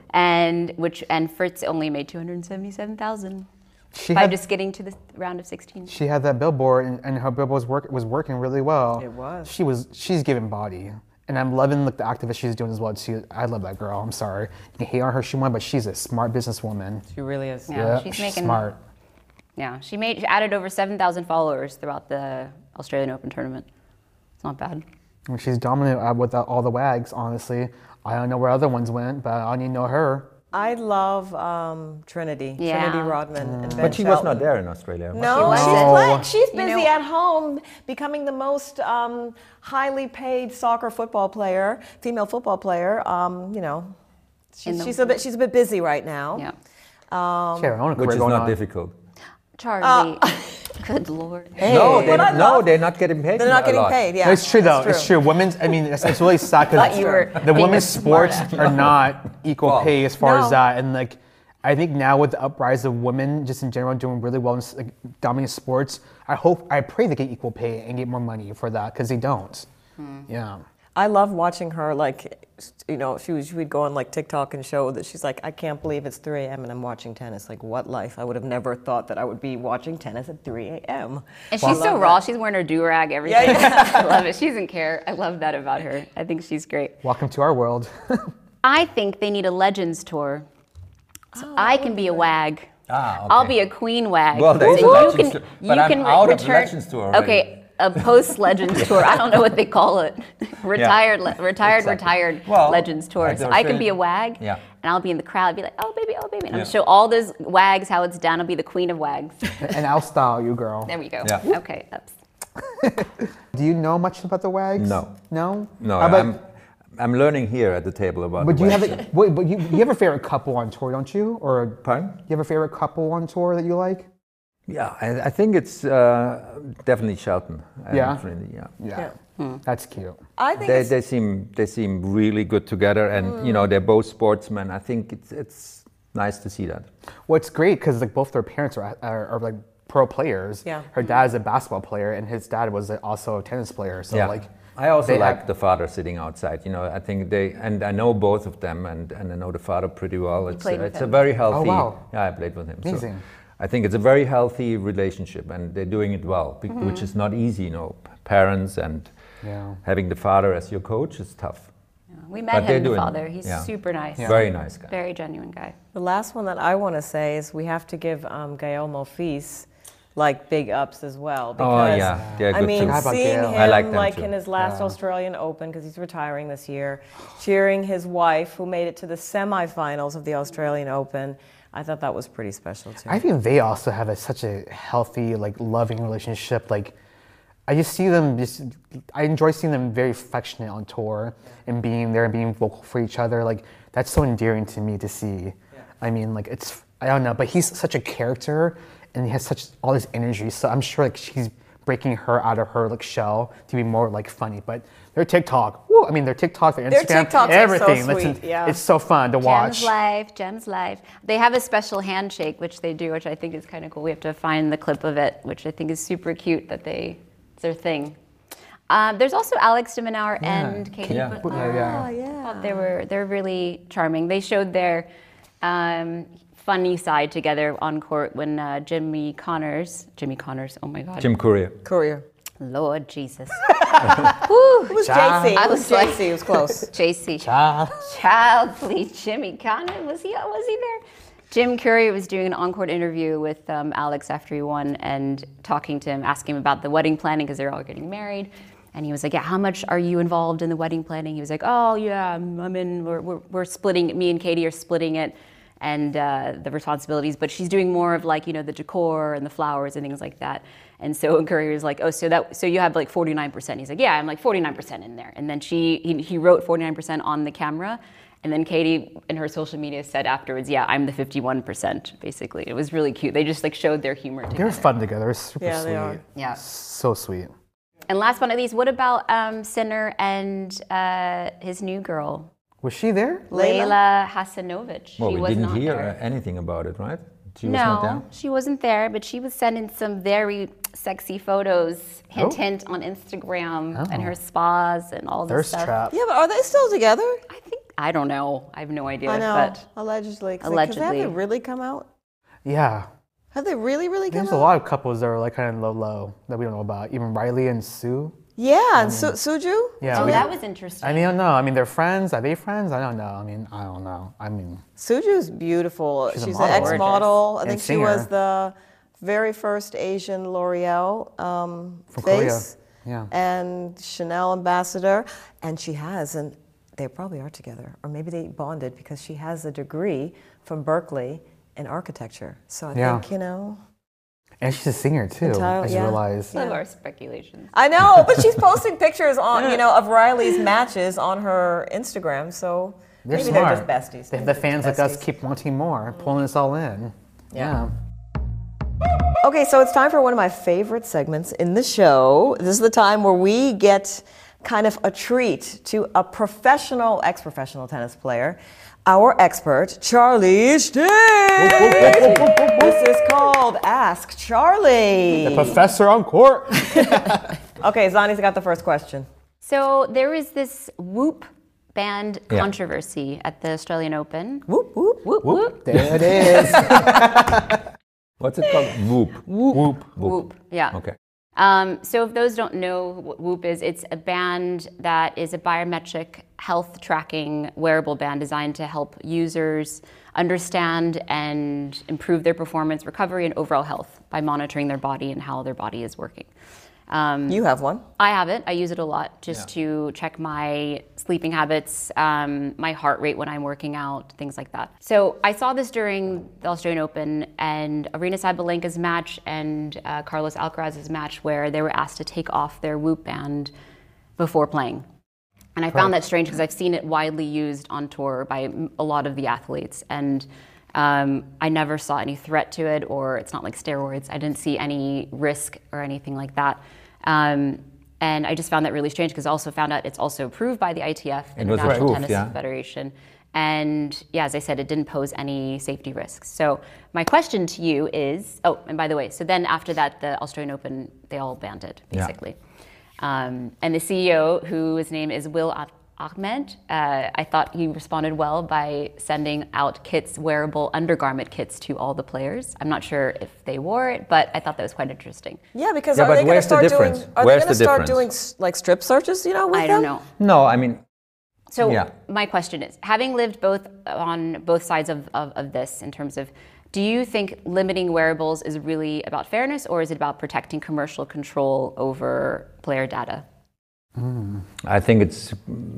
C: and Fritz only made 277,000 by just getting to the round of 16.
B: She had that billboard, and her billboard was working really well.
A: It was.
B: She's giving body, and I'm loving the activist she's doing as well too. I love that girl. I'm sorry, you can hate on her she won, but she's a smart businesswoman.
A: She really is.
C: Yeah, she's making
B: smart.
C: Yeah, she added over 7,000 followers throughout the Australian Open tournament. It's not bad.
B: I mean, she's dominant with all the wags. Honestly, I don't know where other ones went, but I only know her.
A: I love Trinity.
C: Yeah.
A: Trinity Rodman and Ben
D: But she was
A: Shelton.
D: not there in Australia. was
A: No,
C: She
A: she's
C: wasn't.
A: playing. She's
C: You
A: busy
C: know-
A: at home, becoming the most highly paid soccer football player, female football player. You know, she's a bit busy right now.
C: Yeah.
B: She had her own
D: Which
B: career
D: is
B: going
D: not
B: on.
D: difficult.
C: Charlie. Good Lord.
D: No,
A: But I love-
D: they're not getting paid.
A: They're not
D: a
A: getting
D: lot.
A: paid. Yeah,
B: No, it's true though.
A: that's
B: It's true. Women's. I mean, it's really sad
C: Thought you were
B: the
C: being
B: women's
C: a smart
B: sports are not equal
D: Well,
B: pay as far
A: no.
B: as that. And like, I think now with the uprise of women, just in general, doing really well in like, dominant sports, I pray they get equal pay and get more money for that because they don't. Yeah.
A: I love watching her. Like, you know, she would go on like TikTok and show that she's like, I can't believe it's 3 a.m. and I'm watching tennis. Like, what life? I would have never thought that I would be watching tennis at 3 a.m.
C: And she's so raw. She's wearing her do-rag, everything.
A: Yeah.
C: I love it. She doesn't care. I love that about her. I think she's great.
B: Welcome to our world.
C: I think they need a Legends tour. So I can be a wag.
D: Ah, okay.
C: I'll be a queen wag.
D: Well, there's
C: So
D: a Legends tour, but I'm out of the Legends tour already.
C: Okay, a post-Legends tour. I don't know what they call it. Retired
D: Exactly. Well,
C: Legends tour.
D: at the
C: So I can be a
D: Australian-
C: wag,
D: Yeah.
C: and I'll be in the crowd, be like, oh baby. And I'm
D: Yeah.
C: gonna show all those wags how it's done. I'll be the queen of wags.
B: And I'll style you, girl.
C: There we go.
D: Yeah.
C: Okay, that's.
B: Do you know much about the wags?
D: No.
B: No?
D: No,
B: But
D: I'm learning here at the table about.
B: But
D: the
B: do you have
D: West.
B: but you have a favorite couple on tour, don't you? Or
D: Pardon?
B: you have a favorite couple on tour that you like?
D: Yeah, I think it's definitely Shelton. and
B: Yeah?
D: Trinity, yeah.
B: Yeah. That's cute.
A: I think
D: They seem really good together, and you know they're both sportsmen. I think it's nice to see that.
B: Well, it's great because like both their parents are like pro players.
A: Yeah.
B: Her dad is a basketball player, and his dad was also a tennis player. So like,
D: I also
B: they
D: like
B: have-
D: the father sitting outside. You know, I think and I know both of them, and I know the father pretty well. It's
C: played with
D: it's a
C: him?
D: very healthy.
B: Oh, wow.
D: Yeah, I played with him. So
B: Amazing.
D: I think it's a very healthy relationship, and they're doing it well, which is not easy. You know, parents and
B: Yeah.
D: having the father as your coach is tough.
C: We
D: But
C: met
D: they're
C: him, the
D: doing-
C: father. He's
D: yeah.
C: super nice.
D: Very nice guy.
C: Very genuine guy.
A: the last one that I want to say is we have to give Gael Monfils like big ups as well. Because,
D: yeah. They're
A: I
D: good
A: mean,
D: too.
B: How about
A: seeing
B: Gael?
A: him
D: I like them
A: like
D: too.
A: in his last Australian Open because he's retiring this year, cheering his wife who made it to the semifinals of the Australian Open. I thought that was pretty special too.
B: I think they also have such a healthy, like loving relationship. Like, I just see them. I enjoy seeing them very affectionate on tour and being there and being vocal for each other. Like, that's so endearing to me to see. I mean, like I don't know, but he's such a character and he has such all this energy. So I'm sure like she's breaking her out of her like shell to be more like funny. But their TikTok, woo, I mean their TikTok, their
A: Their
B: Instagram,
A: TikToks are so
B: everything.
A: sweet, yeah.
B: It's so fun to watch.
C: Gem's life. They have a special handshake, which they do, which I think is kind of cool. We have to find the clip of it, which I think is super cute that it's their thing. There's also Alex de Minaur and Katie.
D: Yeah.
C: But,
B: Yeah.
C: thought they're really charming. They showed their funny side together on court when Jimmy Connors, oh my God.
D: Jim Courier.
A: Courier.
C: Lord Jesus.
A: It was JC.
C: I
A: It was
C: was like-
A: JC. It was close.
C: JC. Child, please, Jimmy Connors. Was he there? Jim Curry was doing an on-court interview with Alex after he won and talking to him, asking him about the wedding planning because they're all getting married. And he was like, yeah, how much are you involved in the wedding planning? He was like, oh, yeah, we're splitting, me and Katie are splitting it and the responsibilities, but she's doing more of like, the decor and the flowers and things like that. And so Curry was like, oh, so you have like 49%. He's like, yeah, I'm like 49% in there. And then he wrote 49% on the camera. And then Katie in her social media said afterwards, yeah, I'm the 51%, basically. It was really cute. They just like showed their humor together.
B: They're fun together. It's super sweet.
A: They are.
C: Yeah.
B: So sweet.
C: And last but not least, what about Sinner and his new girl?
B: Was she there?
C: Layla Hasanovic.
D: Well,
C: She
D: we
C: was
D: didn't
C: not
D: hear
C: there.
D: anything about it, right? She was not there?
C: No, she wasn't there, but she was sending some very sexy photos, hint, on Instagram and her spas and all this
B: Thirst
C: stuff.
B: trap.
A: Yeah, but are they still together?
C: I don't know. I have no idea.
A: I know.
C: But
A: Allegedly. 'Cause
C: Allegedly.
A: have they really come out?
B: Yeah.
A: Have they really come
B: There's
A: out?
B: a lot of couples that are like kind of low that we don't know about. Even Riley and Sue.
A: Yeah, and Suju?
B: Yeah.
C: oh,
B: we-
C: that was interesting.
B: I don't know. I mean, they're friends. Are they friends? I don't know. I don't know.
A: Suju's beautiful.
B: She's a
A: She's an
B: model.
A: ex-model. I
B: And
A: think she was
B: singer.
A: the very first Asian L'Oreal
B: From
A: face.
B: Korea. Yeah.
A: And Chanel ambassador. And she has, and they probably are together, or maybe they bonded because she has a degree from Berkeley in architecture. So I
B: Yeah.
A: think,
B: And she's a singer too.
A: Entire-
B: I just
A: yeah.
B: realized.
C: Some of our speculations.
A: I know, but she's posting pictures on, of Riley's matches on her Instagram. So
B: They're
A: maybe
B: smart.
A: they're just besties.
B: They
A: Maybe
B: have the
A: they're
B: fans
A: just
B: like us
A: besties.
B: keep wanting more, pulling us all in. Yeah.
A: Okay, so it's time for one of my favorite segments in the show. This is the time where we get kind of a treat to a professional, ex-professional tennis player, our expert, Charlie Sting. This is called Ask Charlie.
B: The professor on court.
A: Okay, Zani's got the first question.
C: So there was this Whoop band
D: Yeah.
C: controversy at the Australian Open.
A: Whoop, whoop.
C: Whoop, whoop.
B: There it is.
D: What's it called? Whoop.
B: Whoop.
C: Whoop, yeah.
D: Okay.
C: So if those don't know what Whoop is, it's a band that is a biometric health tracking wearable band designed to help users understand and improve their performance, recovery, and overall health by monitoring their body and how their body is working.
A: You have one.
C: I have it. I use it a lot just to check my sleeping habits, my heart rate when I'm working out, things like that. So I saw this during the Australian Open and Aryna Sabalenka's match and Carlos Alcaraz's match where they were asked to take off their Whoop band before playing. And I found that strange because I've seen it widely used on tour by a lot of the athletes. And I never saw any threat to it, or it's not like steroids. I didn't see any risk or anything like that. And I just found that really strange because I also found out it's also approved by the ITF, the
D: was
C: International
D: approved,
C: Tennis
D: yeah.
C: Federation. And yeah, as I said, it didn't pose any safety risks. So my question to you is, oh, and by the way, so then after that, the Australian Open, they all banned it,
D: Yeah.
C: basically. And the CEO, whose name is Will Ahmed, I thought he responded well by sending out kits, wearable undergarment kits to all the players. I'm not sure if they wore it, but I thought that was quite interesting.
A: Yeah, because
D: Yeah,
A: are
D: but
A: they going to
D: where's the
A: start doing?
D: difference?
A: Are
D: Where's
A: they going to
D: the
A: start
D: difference?
A: doing like strip searches? With
C: I don't
A: them?
C: know.
D: No, I mean,
C: So
D: Yeah.
C: my question is, having lived on both sides of this in terms of, do you think limiting wearables is really about fairness or is it about protecting commercial control over player data?
D: I think it's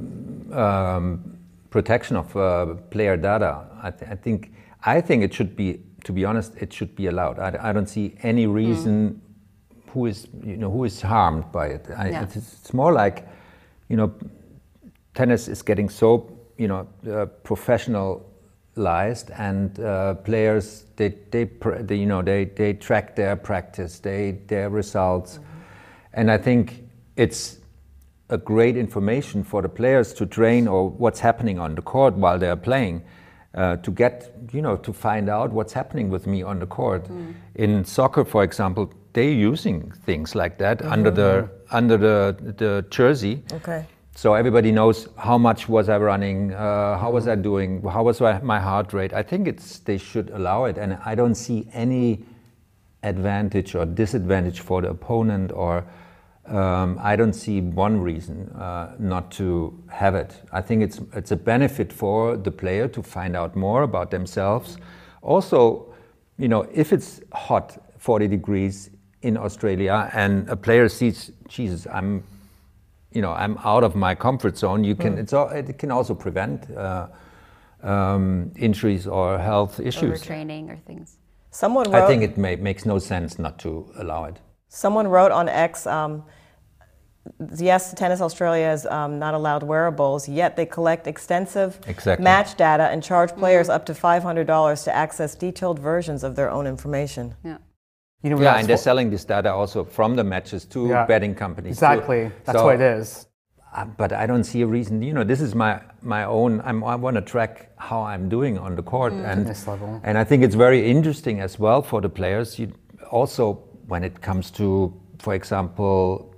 D: protection of player data. I think it should be, to be honest, it should be allowed. I don't see any reason who is harmed by it.
C: Yeah.
D: It's more like, tennis is getting so professionalized, and players they track their practice, their results, and I think it's a great information for the players to train or what's happening on the court while they're playing, to get to find out what's happening with me on the court. In soccer, for example, they're using things like that under the jersey.
A: Okay.
D: So everybody knows how much was I running, how was I doing, how was my heart rate. I think they should allow it, and I don't see any advantage or disadvantage for the opponent, or I don't see one reason not to have it. I think it's a benefit for the player to find out more about themselves, Also, if it's hot, 40 degrees in Australia, and a player sees, Jesus, I'm out of my comfort zone. It can also prevent injuries or health issues.
C: Overtraining or things.
A: Someone wrote,
D: I think it makes no sense not to allow it.
A: Someone wrote on X, yes, Tennis Australia has not allowed wearables, yet they collect extensive match data and charge players up to $500 to access detailed versions of their own information.
C: Yeah.
D: And they're selling this data also from the matches to betting companies.
B: Exactly.
D: Too.
B: That's what it is.
D: But I don't see a reason. This is my own. I want to track how I'm doing on the court, and I think it's very interesting as well for the players. Also, when it comes to, for example,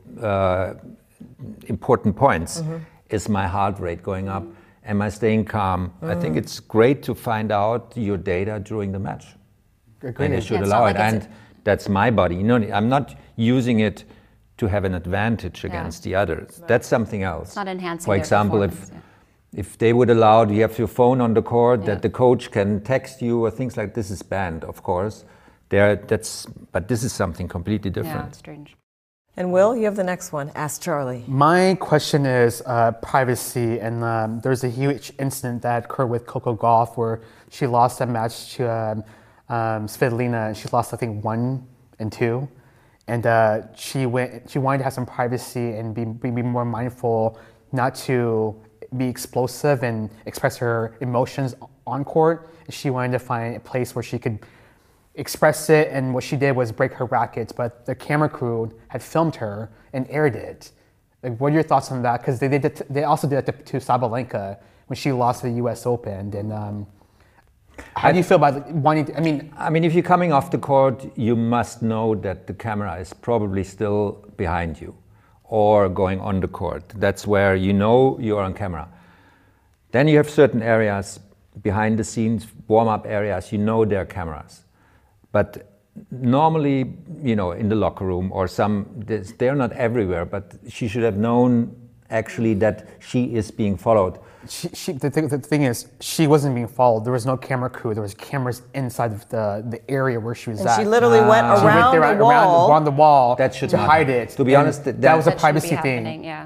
D: important points, is my heart rate going up? Am I staying calm? I think it's great to find out your data during the match, and they should allow it. And that's my body. I'm not using it to have an advantage against the others. Right. That's something else.
C: It's not enhancing.
D: For example, if they would allow you have your phone on the court, that the coach can text you or things like this is banned, of course. But this is something completely different.
C: Yeah, it's strange.
A: And Will, you have the next one. Ask Charlie.
B: My question is privacy, and there's a huge incident that occurred with Coco Gauff where she lost a match to Svitolina, and she lost I think 1-2, and she wanted to have some privacy and be more mindful, not to be explosive and express her emotions on court. She wanted to find a place where she could express it, and what she did was break her rackets, but the camera crew had filmed her and aired it. Like, what are your thoughts on that? Because they also did it to Sabalenka when she lost the U.S. Open, and how do you feel about wanting to,
D: I mean, if you're coming off the court, you must know that the camera is probably still behind you or going on the court. That's where you're on camera. Then you have certain areas behind the scenes, warm-up areas, there are cameras. But normally, in the locker room or they're not everywhere, but she should have known actually that she is being followed.
B: The thing is, she wasn't being followed. There was no camera crew. There was cameras inside of the area where she was at.
A: She literally went
B: around the wall
D: that should
B: to hide it.
D: To be honest,
B: that was a privacy thing.
C: Yeah.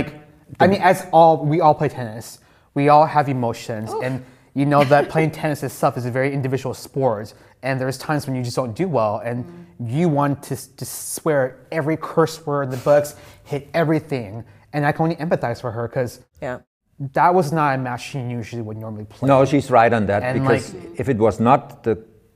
B: We all play tennis. We all have emotions, and that playing tennis itself is a very individual sport. And there's times when you just don't do well, and you want to swear every curse word in the books, hit everything. And I can only empathize for her because that was not a match she usually would normally play.
D: No, she's right on that, and because if it was not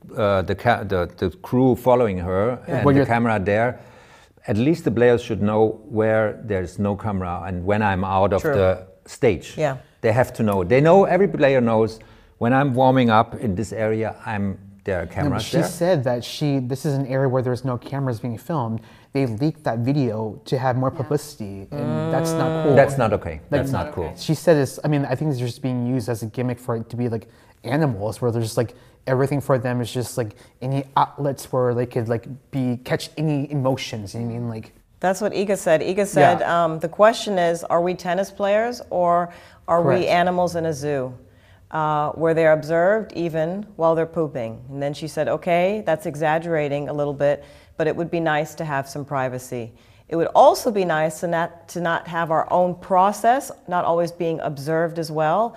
D: the crew following her and the camera there, at least the players should know where there's no camera and when I'm out of the stage.
A: Yeah.
D: They have to know. They know, every player knows, when I'm warming up in this area, there are cameras there.
B: She said that this is an area where there's no cameras being filmed. They leaked that video to have more publicity, and that's not cool.
D: That's not okay. That's not cool.
B: She said I think it's just being used as a gimmick for it to be like animals, where there's just like everything for them is just like any outlets where they could catch any emotions. You know what I mean?
A: That's what Iga said. Iga said, the question is, are we tennis players or are we animals in a zoo? Where they're observed even while they're pooping. And then she said, okay, that's exaggerating a little bit, but it would be nice to have some privacy. It would also be nice to not have our own process, not always being observed as well,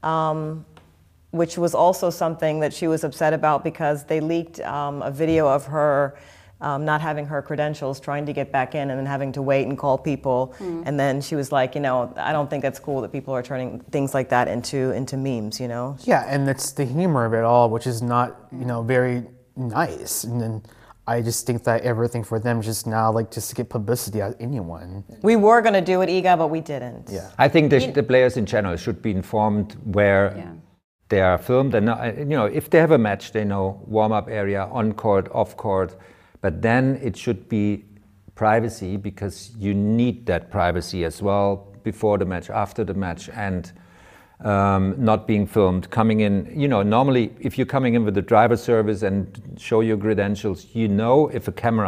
A: which was also something that she was upset about because they leaked a video of her not having her credentials, trying to get back in and then having to wait and call people. And then she was like, I don't think that's cool that people are turning things like that into memes,
B: Yeah, and it's the humor of it all, which is not, very nice. And then I just think that everything for them is just now just to get publicity out of anyone.
A: We were going to do it, Iga, but we didn't.
B: Yeah.
D: I think the players in general should be informed where they are filmed. And, if they have a match, they know warm-up area, on court, off court. But then it should be privacy, because you need that privacy as well before the match, after the match, and not being filmed. Coming in, normally if you're coming in with the driver service and show your credentials, if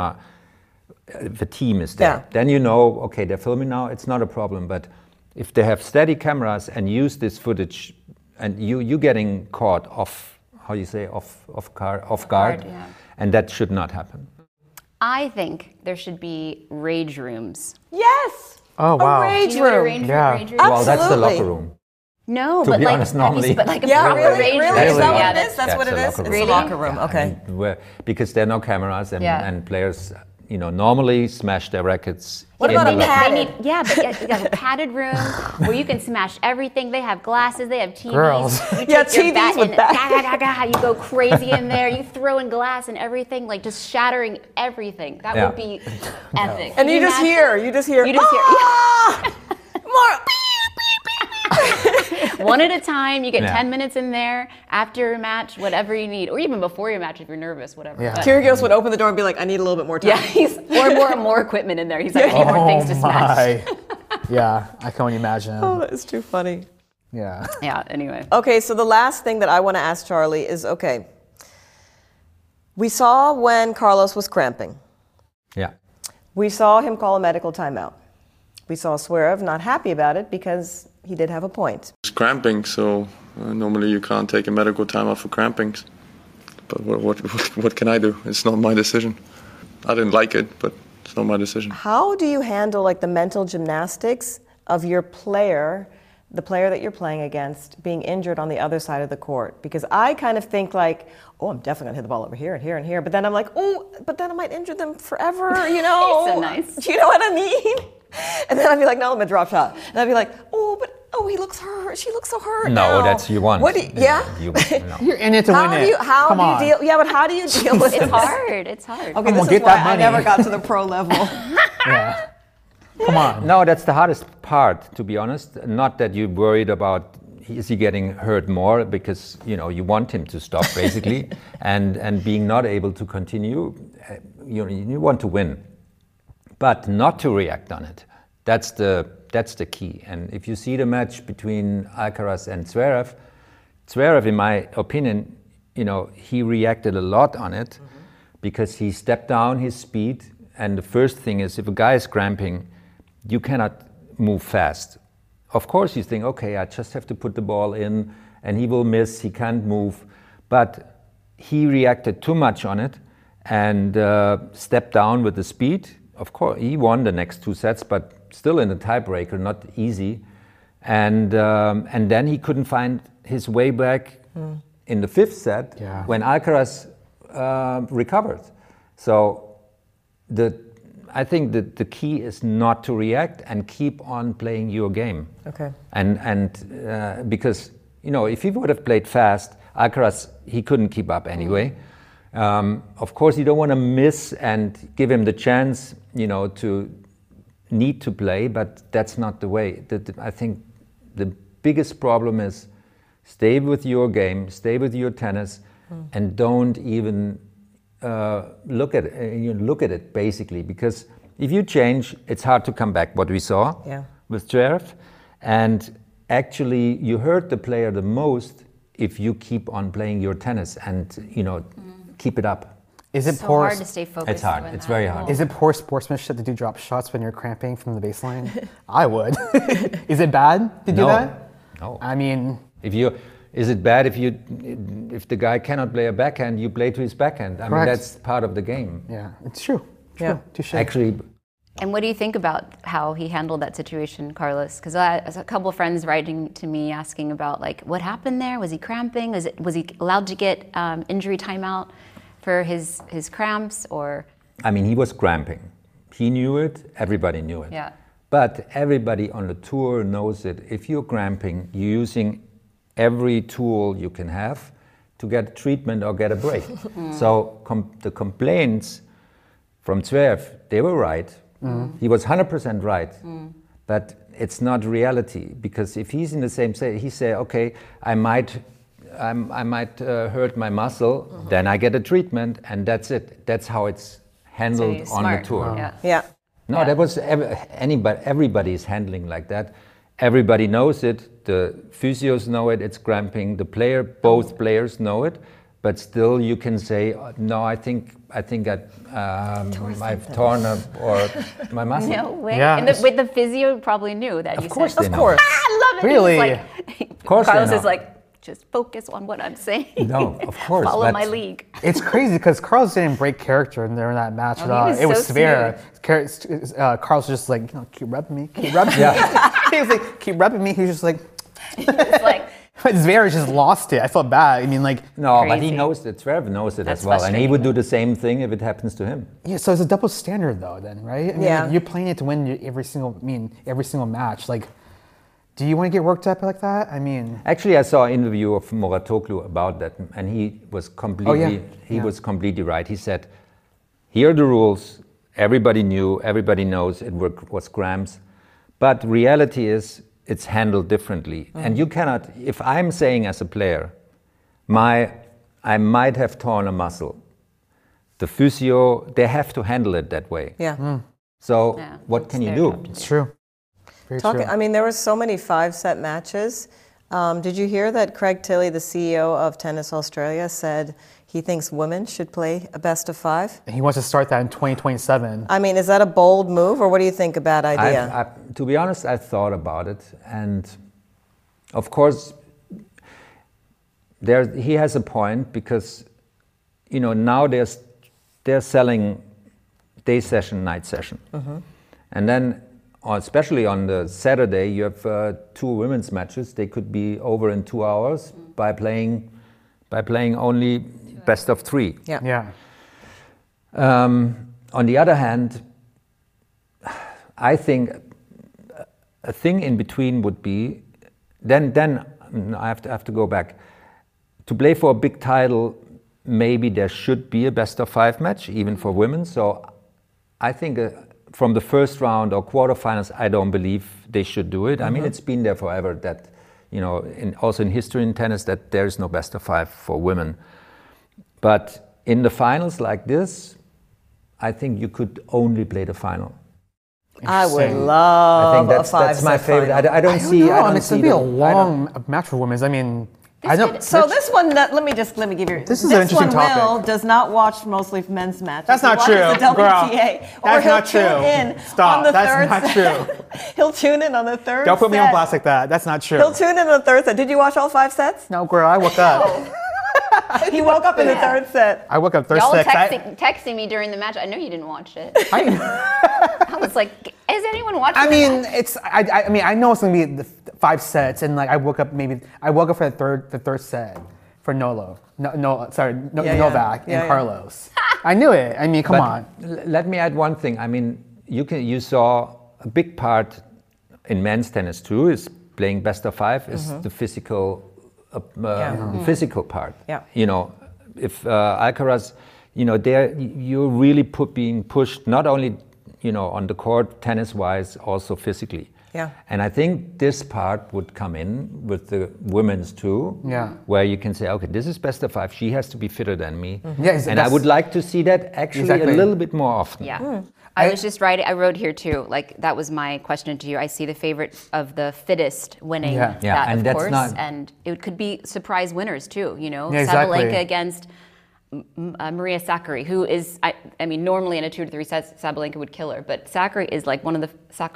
D: a team is there, then okay, they're filming now, it's not a problem. But if they have steady cameras and use this footage and you getting caught off how you say, off guard,
C: yeah.
D: and that should not happen.
C: I think there should be rage rooms.
A: Yes.
B: Oh, wow.
A: A rage
C: Do you know what a
A: room.
C: rage room?
D: Well, that's the
A: Absolutely.
D: locker room.
C: No,
D: To
C: but
D: be
C: like,
D: honest, normally-
C: but like a
A: Yeah,
C: proper
A: really?
C: rage
A: Really?
C: room.
A: Is that
C: Yeah,
A: what it is? That's what it
D: the
A: is?
D: locker
A: It's
D: room.
A: the locker room.
D: Yeah,
A: Okay.
D: because there are no cameras
C: Yeah.
D: and players, normally smash their rackets.
A: What
D: in
A: about
D: the
A: a
D: locker
A: pad?
D: room.
C: They have a padded room where you can smash everything. They have glasses. They have TVs.
B: Girls.
C: You
A: Yeah,
C: take your
A: TVs
C: bat
A: with
C: and
A: bats.
C: ga, ga, ga, ga, you go crazy in there. You throw in glass and everything, like just shattering everything. That
D: Yeah.
C: would be epic.
A: And
C: Can
A: you just
C: imagine?
A: hear, you just hear,
C: You just hear-
A: "Ah!" More.
C: One at a time. You get
D: Yeah.
C: 10 minutes in there after your match, whatever you need, or even before your match if you're nervous, whatever.
B: Yeah.
C: But-
A: Kyrgios would open the door and be like, I need a little bit more time.
C: yeah, he's more equipment in there. He's like, I need more things to smash.
B: my. Yeah, I can only imagine.
A: Oh, that is too funny.
B: Yeah.
C: Yeah. Anyway.
A: Okay, so the last thing that I want to ask Charlie is, okay, we saw when Carlos was cramping.
D: Yeah.
A: We saw him call a medical timeout. We saw Zverev not happy about it because he did have a point.
F: It's cramping, so normally you can't take a medical timeout for crampings. But what can I do? It's not my decision. I didn't like it, but it's not my decision.
A: How do you handle like the mental gymnastics of your player, the player that you're playing against, being injured on the other side of the court? Because I kind of think like, oh, I'm definitely gonna hit the ball over here and here and here. But then I'm like, oh, but then I might injure them forever, you know?
C: So nice.
A: Do you know what I mean? And then I'd be like, no, I'm gonna drop shot. And I'd be like, he looks hurt. She looks so hurt.
D: No,
A: now.
D: that's you want.
A: What do you, yeah?
D: No.
B: You're in it to
A: How
B: win
A: do
B: it.
A: you
B: Come on.
A: deal? Yeah, but how do you deal with
C: It's
A: this?
C: hard. It's hard.
A: Okay,
B: I'm
A: this
B: gonna
A: is
B: get
A: why
B: that
A: I
B: money.
A: never got to the pro level.
B: Yeah. Come on.
D: No, that's the hardest part, to be honest. Not that you're worried about is he getting hurt more, because you want him to stop basically, and being not able to continue. You want to win, but not to react on it. That's the key. And if you see the match between Alcaraz and Zverev, in my opinion, he reacted a lot on it because he stepped down his speed. And the first thing is, if a guy is cramping, you cannot move fast. Of course, you think, okay, I just have to put the ball in and he will miss, he can't move. But he reacted too much on it and stepped down with the speed. Of course, he won the next 2 sets, but still in the tiebreaker, not easy. And then he couldn't find his way back in the 5th set when Alcaraz recovered. So I think that the key is not to react and keep on playing your game.
A: Okay.
D: And because if he would have played fast, Alcaraz, he couldn't keep up anyway. Of course, you don't want to miss and give him the chance, to need to play, but that's not the way. I think the biggest problem is stay with your game, stay with your tennis, and don't even look at it basically, because if you change, it's hard to come back. What we saw with Zverev, and actually you hurt the player the most if you keep on playing your tennis and keep it up.
B: Is it
C: so
B: poor?
C: hard to stay focused.
D: It's hard.
C: when
D: It's
C: that-
D: very hard.
B: Is it poor sportsmanship to do drop shots when you're cramping from the baseline? I would. Is it bad to do
D: No.
B: that?
D: No.
B: I mean,
D: Is it bad if the guy cannot play a backhand, you play to his backhand? I mean,
B: Correct.
D: that's part of the game.
B: yeah, it's true.
A: Yeah.
B: True. Touche.
D: Actually,
C: And what do you think about how he handled that situation, Carlos? Because a couple of friends writing to me asking about like what happened there. Was he cramping? Was he allowed to get injury timeout for his cramps or?
D: I mean, he was cramping. He knew it. Everybody knew it.
C: Yeah.
D: But everybody on the tour knows it. If you're cramping, you're using every tool you can have to get treatment or get a break. So the complaints from Zverev, they were right. He was 100% right. But it's not reality, because if he's in the same state, he say, okay, I might hurt my muscle, then I get a treatment, and that's it. That's how it's handled
C: he's
D: on
C: smart.
D: the tour.
C: Yeah.
A: Yeah.
D: No, that was everybody is handling like that. Everybody knows it. The physios know it. It's cramping. Both players know it. But still, you can say, no, I think I've torn up or my muscle.
C: No way.
B: Yeah.
C: And with the physio probably knew that.
D: Of course they know.
A: Of course.
C: I love it.
B: Really?
C: He's like,
D: Of course they
C: Carlos
D: know.
C: is like, just focus on what I'm saying.
D: No, of course.
C: Follow
D: but
C: my league.
B: It's crazy because Carlos didn't break character in that match at all.
C: was
B: It was
C: so
B: severe. Carlos was just like, keep rubbing me, keep rubbing me. He was like, keep rubbing me. He was just like,
C: It's like,
B: Zverev just lost it. I felt bad. I mean, like,
D: no, but he
C: Crazy.
D: knows that Zverev knows it
C: That's
D: as well, and he would do
C: frustrating,
D: the same thing if it happens to him.
B: yeah. So it's a double standard, though. Then, right? I mean,
A: Yeah.
B: You're playing it to win every single match. Like, do you want to get worked up like that? I mean,
D: Actually, I saw an interview of Muratoglu about that, and he was completely was completely right. He said, "Here are the rules. Everybody knew. Everybody knows it was grams, but reality is it's handled differently. And you cannot. If I'm saying as a player, I might have torn a muscle. The physio, they have to handle it that way.
A: Yeah.
D: So
C: Yeah,
D: what
C: it's
D: can you
C: their
D: do?
C: job to
B: it's true. Very true.
A: I mean, there were so many 5-set matches. Did you hear that Craig Tilley, the CEO of Tennis Australia, said he thinks women should play a best of 5?
B: He wants to start that in 2027.
A: I mean, is that a bold move, or what do you think? A bad idea?
D: To be honest, I thought about it, and of course, he has a point because, now they're selling day session, night session, and then especially on the Saturday, you have 2 women's matches. They could be over in 2 hours by playing only best of 3.
B: Yeah.
D: On the other hand, I think a thing in between would be then I have to go back to play for a big title. Maybe there should be a best of 5 match even for women. So I think from the first round or quarterfinals, I don't believe they should do it. I mean, it's been there forever that also in history in tennis that there is no best of 5 for women. But in the finals like this, I think you could only play the final.
A: I would
B: Interesting.
A: love
D: I think that's
A: a 5-set
D: my favorite.
A: final.
D: I don't see. I don't
B: it's
D: see
B: gonna be a
D: the- I don't-
B: long match for women. I mean, I know.
A: So this one, let me give you.
B: This is an interesting topic.
A: Will does not watch mostly men's matches.
B: That's not
A: He watches
B: true,
A: the WTA,
B: girl.
A: or
B: That's
A: he'll
B: not true.
A: tune in
B: Stop.
A: on the
B: That's
A: third
B: not
A: set.
B: true.
A: He'll tune in on the third.
B: Don't put me on
A: set.
B: blast like that. That's not true.
A: He'll tune in on the third set. Did you watch all 5 sets?
B: No, girl, I woke up.
A: He woke up in the third set.
B: I woke up third
C: y'all
B: six.
C: texting me during the match. I know you didn't watch it. I was like, is anyone watching?
B: I
C: the
B: mean,
C: match?
B: it's. I mean, I know it's gonna be the 5 sets, and like I woke up for the third set for Novak
A: Yeah.
B: and Carlos. I knew it. I mean, come
D: But
B: on.
D: Let me add one thing. I mean, you saw a big part in men's tennis too is playing best of 5 is the physical physical part.
A: Yeah.
D: If Alcaraz, there you're really being pushed not only on the court tennis wise, also physically.
A: Yeah.
D: And I think this part would come in with the women's too.
B: Yeah.
D: Where you can say, okay, this is best of 5. She has to be fitter than me.
B: Yeah,
D: and I
B: that's-
D: would like to see that actually
B: Exactly.
D: a little bit more often.
C: Yeah. I was just writing, I wrote here too, like that was my question to you. I see the favorite of the fittest winning
B: Yeah.
C: that,
D: Yeah, and
C: of
D: that's
C: course.
D: not-
C: And it could be surprise winners too,
B: Yeah, exactly.
C: Sabalenka against Maria Sakkari, who is, I mean, normally in a 2 to 3 sets, Sabalenka would kill her, but Sakkari is like one of the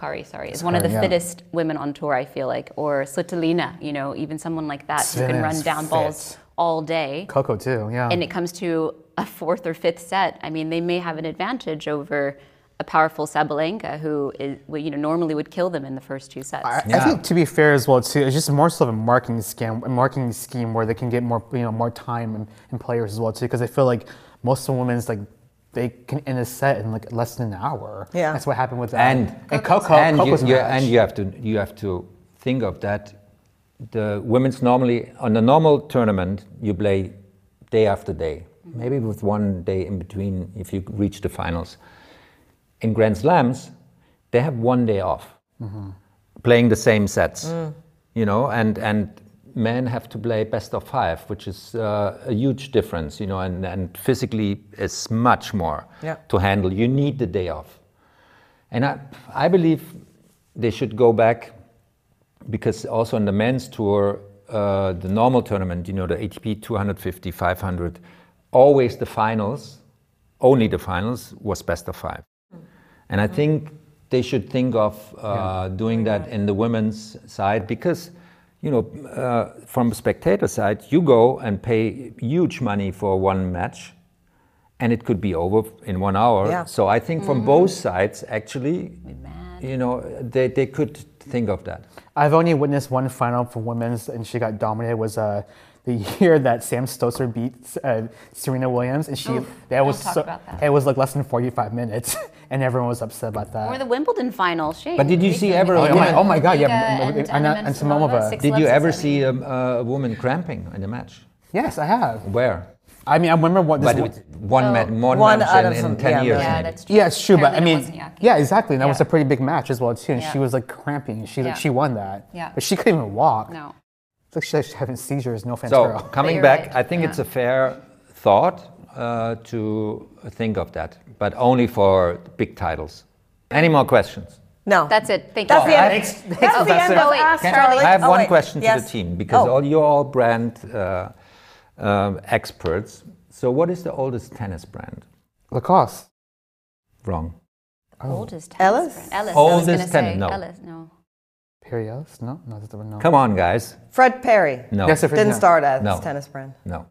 B: yeah.
C: fittest women on tour, I feel like. Or Svitolina, even someone like that who can run
B: Svitolina's
C: down
B: fit.
C: balls all day.
B: Coco too. Yeah.
C: And it comes to a 4th or 5th set, I mean, they may have an advantage over a powerful Sabalenka who is, normally would kill them in the first 2 sets.
B: I think to be fair as well too, it's just more so of a marketing scheme where they can get more more time and players as well too, because I feel like most of the women's like they can end a set in like less than an hour.
A: Yeah.
B: That's what happened with
D: And
B: Coco.
D: and
B: Coco's match.
D: you have to think of that. The women's normally on a normal tournament you play day after day, maybe with 1 day in between if you reach the finals. In Grand Slams, they have 1 day off, playing the same sets, and men have to play best of 5, which is a huge difference, and physically it's much more to handle. You need the day off. And I believe they should go back because also on the men's tour, the normal tournament, the ATP 250, 500, always the finals, only the finals was best of 5. And I think they should think of doing that in the women's side because, from a spectator side, you go and pay huge money for one match, and it could be over in 1 hour.
A: Yeah.
D: So I think from both sides, actually, they could think of that.
B: I've only witnessed one final for women's, and she got dominated. Was the year that Sam Stosur beat Serena Williams, and
C: Don't talk about that.
B: It was like less than 45 minutes, and everyone was upset about that.
C: Or the Wimbledon final. Shame.
D: But did you see ever a
B: Oh
D: woman?
B: my God,
C: Vika
B: yeah, and Simomova.
D: Did you ever see a woman cramping in a match?
B: Yes, I have.
D: Where?
B: I mean, I remember what this.
D: But it was one
A: One
D: match
A: out of
D: in
A: some-
D: 10
A: yeah,
D: years.
C: Yeah,
D: maybe.
C: that's true.
B: Yeah, it's true, but I
C: Carolina
B: mean,
C: Wozniacki.
B: yeah, exactly. And that was
C: Yeah.
B: a pretty big match as well too. And
C: Yeah.
B: she was like cramping.
C: Yeah.
B: She won that.
C: Yeah.
B: But she couldn't even walk.
C: No.
B: It's like she's having seizures. No offense,
D: So
B: girl.
D: coming
C: you're
D: back,
C: right,
D: I think
C: yeah.
D: it's a fair thought to think of that, but only for big titles. Any more questions?
A: No.
C: That's it. Thank
A: That's
C: you.
A: the end.
B: Thanks,
A: That's the end
B: Professor.
A: of
C: Oh, wait,
A: Ask
C: can-
A: Charlie.
D: I have
A: Oh,
D: one
A: wait.
D: question to
A: Yes.
D: the team because
A: Oh.
D: you're all brand experts. So, what is the oldest tennis brand?
B: Lacoste.
D: Wrong.
C: Oldest
A: Ellis?
C: tennis brand. Ellis.
D: Oldest
C: I was gonna
D: tennis-
C: say
D: no.
C: Ellis. No.
B: Perriellis? No, that's the one. No.
D: Come on, guys.
A: Fred Perry.
D: No,
B: Yes, if it-
A: Didn't
B: no.
A: start as
D: No.
A: tennis brand.
D: no.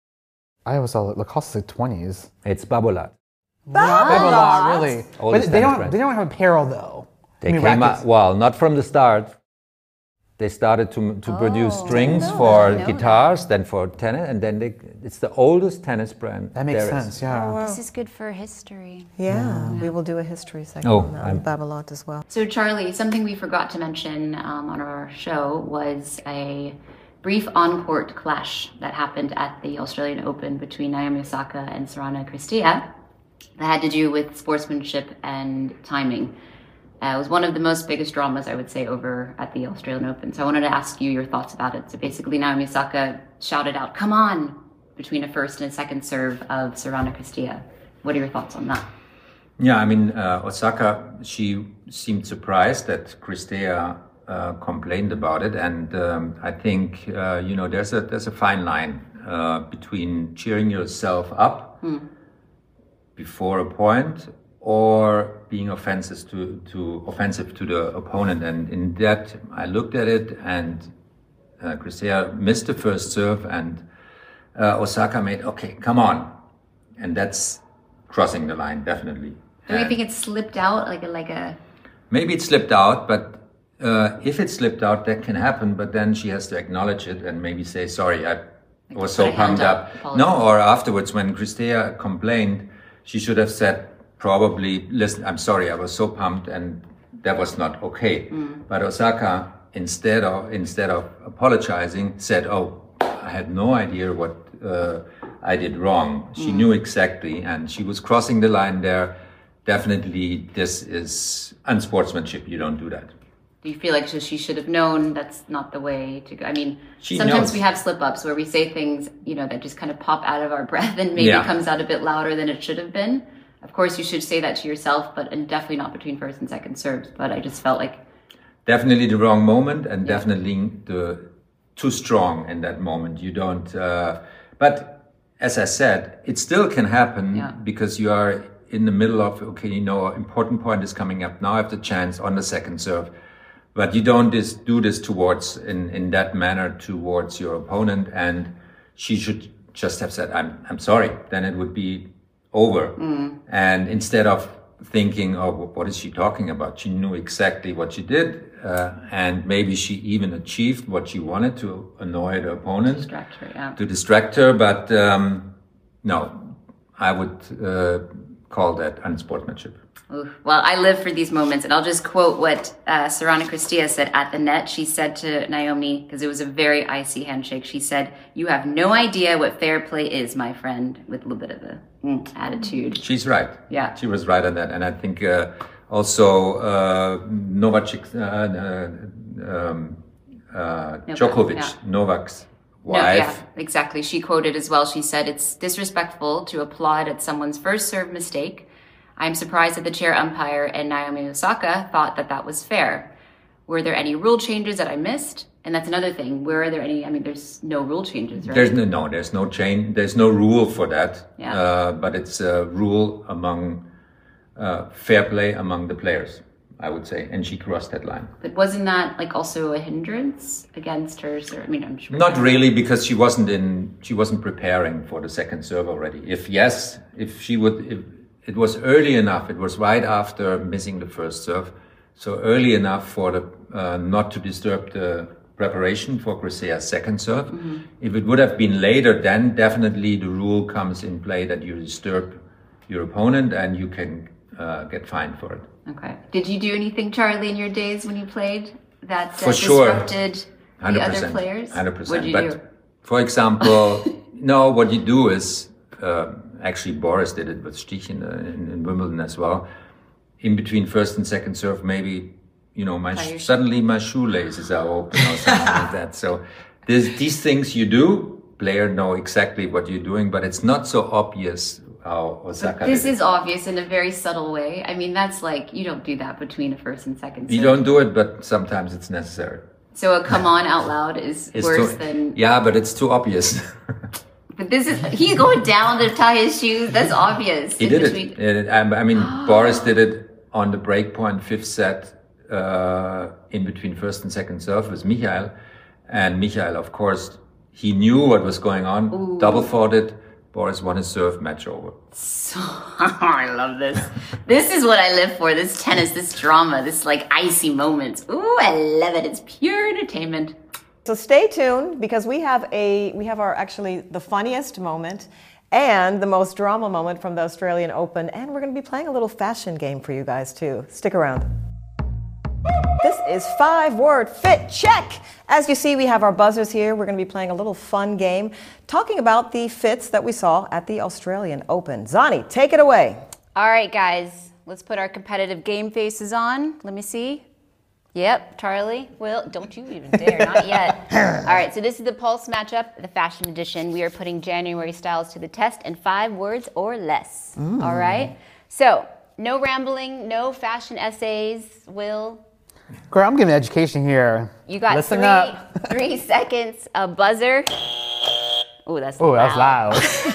B: I always saw Lacoste like 20s.
D: It's Babolat.
B: Babolat, really?
D: Oldest
B: But they
D: tennis
B: don't.
D: brand.
B: They don't have apparel though.
D: They
B: I mean,
D: came
B: rackets.
D: up, well, not from the start. They started to produce strings for guitars, then for tennis, and then it's the oldest tennis brand.
B: That makes
D: there is.
B: sense. Yeah.
C: This is good for history.
A: Yeah, we will do a history segment
D: Oh,
A: on that,
D: I'm-
A: on Babolat as well.
C: So, Charlie, something we forgot to mention on our show was a brief on-court clash that happened at the Australian Open between Naomi Osaka and Sorana Cristea that had to do with sportsmanship and timing. It was one of the most biggest dramas, I would say, over at the Australian Open. So I wanted to ask you your thoughts about it. So basically, Naomi Osaka shouted out, "Come on," between a first and a second serve of Sorana Cristea. What are your thoughts on that?
D: Yeah, I mean, Osaka, she seemed surprised that Cristea complained about it, and I think there's a fine line between cheering yourself up before a point or being offensive to the opponent. And in that, I looked at it, and Cristea missed the first serve, and Osaka made, "Okay, come on," and that's crossing the line, definitely.
C: Do you think it slipped out like a
D: Maybe it slipped out, but if it slipped out, that can happen. But then she has to acknowledge it and maybe say, "Sorry, I was so
C: put a hand
D: pumped
C: up,
D: up."
C: apologize.
D: No, or afterwards, when Cristea complained, she should have said, probably, "Listen, I'm sorry, I was so pumped, and that was not okay." But Osaka, instead of apologizing, said, "Oh, I had no idea what I did wrong." She knew exactly, and she was crossing the line there. Definitely, this is unsportsmanship. You don't do that.
C: Do you feel like she should have known that's not the way to go? I mean,
D: She
C: sometimes
D: knows.
C: we have slip-ups where we say things, that just kind of pop out of our breath and maybe
D: Yeah.
C: comes out a bit louder than it should have been. Of course, you should say that to yourself, and definitely not between first and second serves. But I just felt like,
D: Definitely the wrong moment, and definitely too strong in that moment. You don't. But as I said, it still can happen because you are in the middle of an important point is coming up. Now I have the chance on the second serve, but you don't do this towards in that manner towards your opponent. And she should just have said, "I'm sorry." Then it would be over. And instead of thinking, "Oh, what is she talking about?" She knew exactly what she did, and maybe she even achieved what she wanted to annoy the opponent,
C: distract her, yeah.
D: to distract her. But no, I would call that unsportsmanship.
C: oof. Well, I live for these moments, and I'll just quote what Sorana Cristea said at the net. She said to Naomi, because it was a very icy handshake, she said, "You have no idea what fair play is, my friend," with a little bit of a attitude.
D: She's right.
C: Yeah.
D: She was right on that. And I think also Djokovic, Novak's wife.
C: No, yeah, exactly. She quoted as well. She said, "It's disrespectful to applaud at someone's first serve mistake. I'm surprised that the chair umpire and Naomi Osaka thought that was fair. Were there any rule changes that I missed?" And that's another thing. Were there any? I mean, there's no rule changes, right?
D: There's no change. There's no rule for that.
C: Yeah.
D: But it's a rule among fair play among the players. I would say, and she crossed that line.
C: But wasn't that like also a hindrance against her? I mean, I'm sure.
D: Not really, because she wasn't preparing for the second serve already. If it was early enough, it was right after missing the first serve, so early enough for the not to disturb the preparation for Chrysea's second serve. Mm-hmm. If it would have been later, then definitely the rule comes in play that you disturb your opponent and you can get fined for it.
C: Okay. Did you do anything, Charlie, in your days when you played that
D: for sure.
C: disrupted the other players?
D: 100%.
C: What did you do?
D: For example, no, what you do is, actually Boris did it with Stich in Wimbledon as well. In between first and second serve, maybe, suddenly my shoelaces are open or something like that. So these things you do, players know exactly what you're doing, but it's not so obvious how Osaka
C: This is obvious in a very subtle way. I mean, that's like, you don't do that between a first and second serve.
D: You don't do it, but sometimes it's necessary.
C: So a come on out loud is worse than...
D: Yeah, but it's too obvious.
C: But he's going down to tie his shoes. That's obvious.
D: He did it. I mean, Boris did it on the break point, fifth set, in between first and second serve with Michael. And Michael, of course, he knew what was going on, double fought it. Boris won his serve, match over.
C: So, I love this. This is what I live for, this tennis, this drama, this like icy moments. Ooh, I love it. It's pure entertainment.
A: So stay tuned because we have our actually the funniest moment and the most drama moment from the Australian Open, and we're going to be playing a little fashion game for you guys too. Stick around. This is 5-word fit check. As you see, we have our buzzers here. We're going to be playing a little fun game talking about the fits that we saw at the Australian Open. Zani, take it away.
C: All right, guys, let's put our competitive game faces on. Let me see. Yep, Charlie, Will, don't you even dare, not yet. All right, so this is the Pulse matchup, the fashion edition. We are putting January styles to the test in 5 words or less. All right, so no rambling, no fashion essays. Will?
B: Girl, I'm giving education here.
C: You got
B: Listen up.
C: 3 seconds, a buzzer. Oh, that's
B: loud.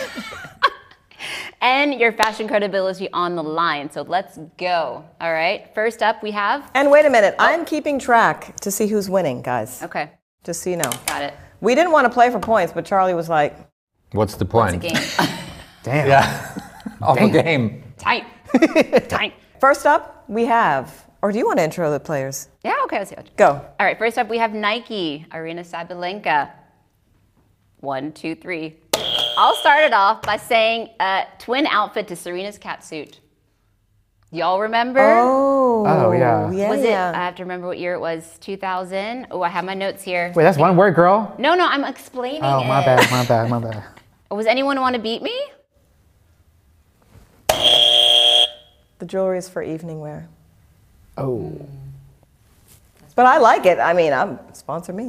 C: And your fashion credibility on the line. So let's go. All right. First up, we have.
A: And wait a minute. I'm keeping track to see who's winning, guys.
C: Okay.
A: Just so you know.
C: Got it.
A: We didn't want to play for points, but Charlie was like,
D: What's the point?
C: It's a game.
B: Damn.
D: Yeah. Of a game.
C: Tight. Tight.
A: First up, we have, or do you want to intro the players?
C: Yeah, okay. Let's see.
A: Go.
C: All right. First up, we have Nike, Arina Sabalenka. 1, 2, 3. I'll start it off by saying twin outfit to Serena's catsuit. Y'all remember?
B: Oh, yeah.
C: Was it? I have to remember what year it was. 2000. Oh, I have my notes here.
B: Wait, that's one word, girl?
C: No, I'm explaining
B: Oh,
C: it.
B: my bad.
C: Was anyone want to beat me?
A: The jewelry is for evening wear.
B: Oh.
A: But I like it. I mean, sponsor me.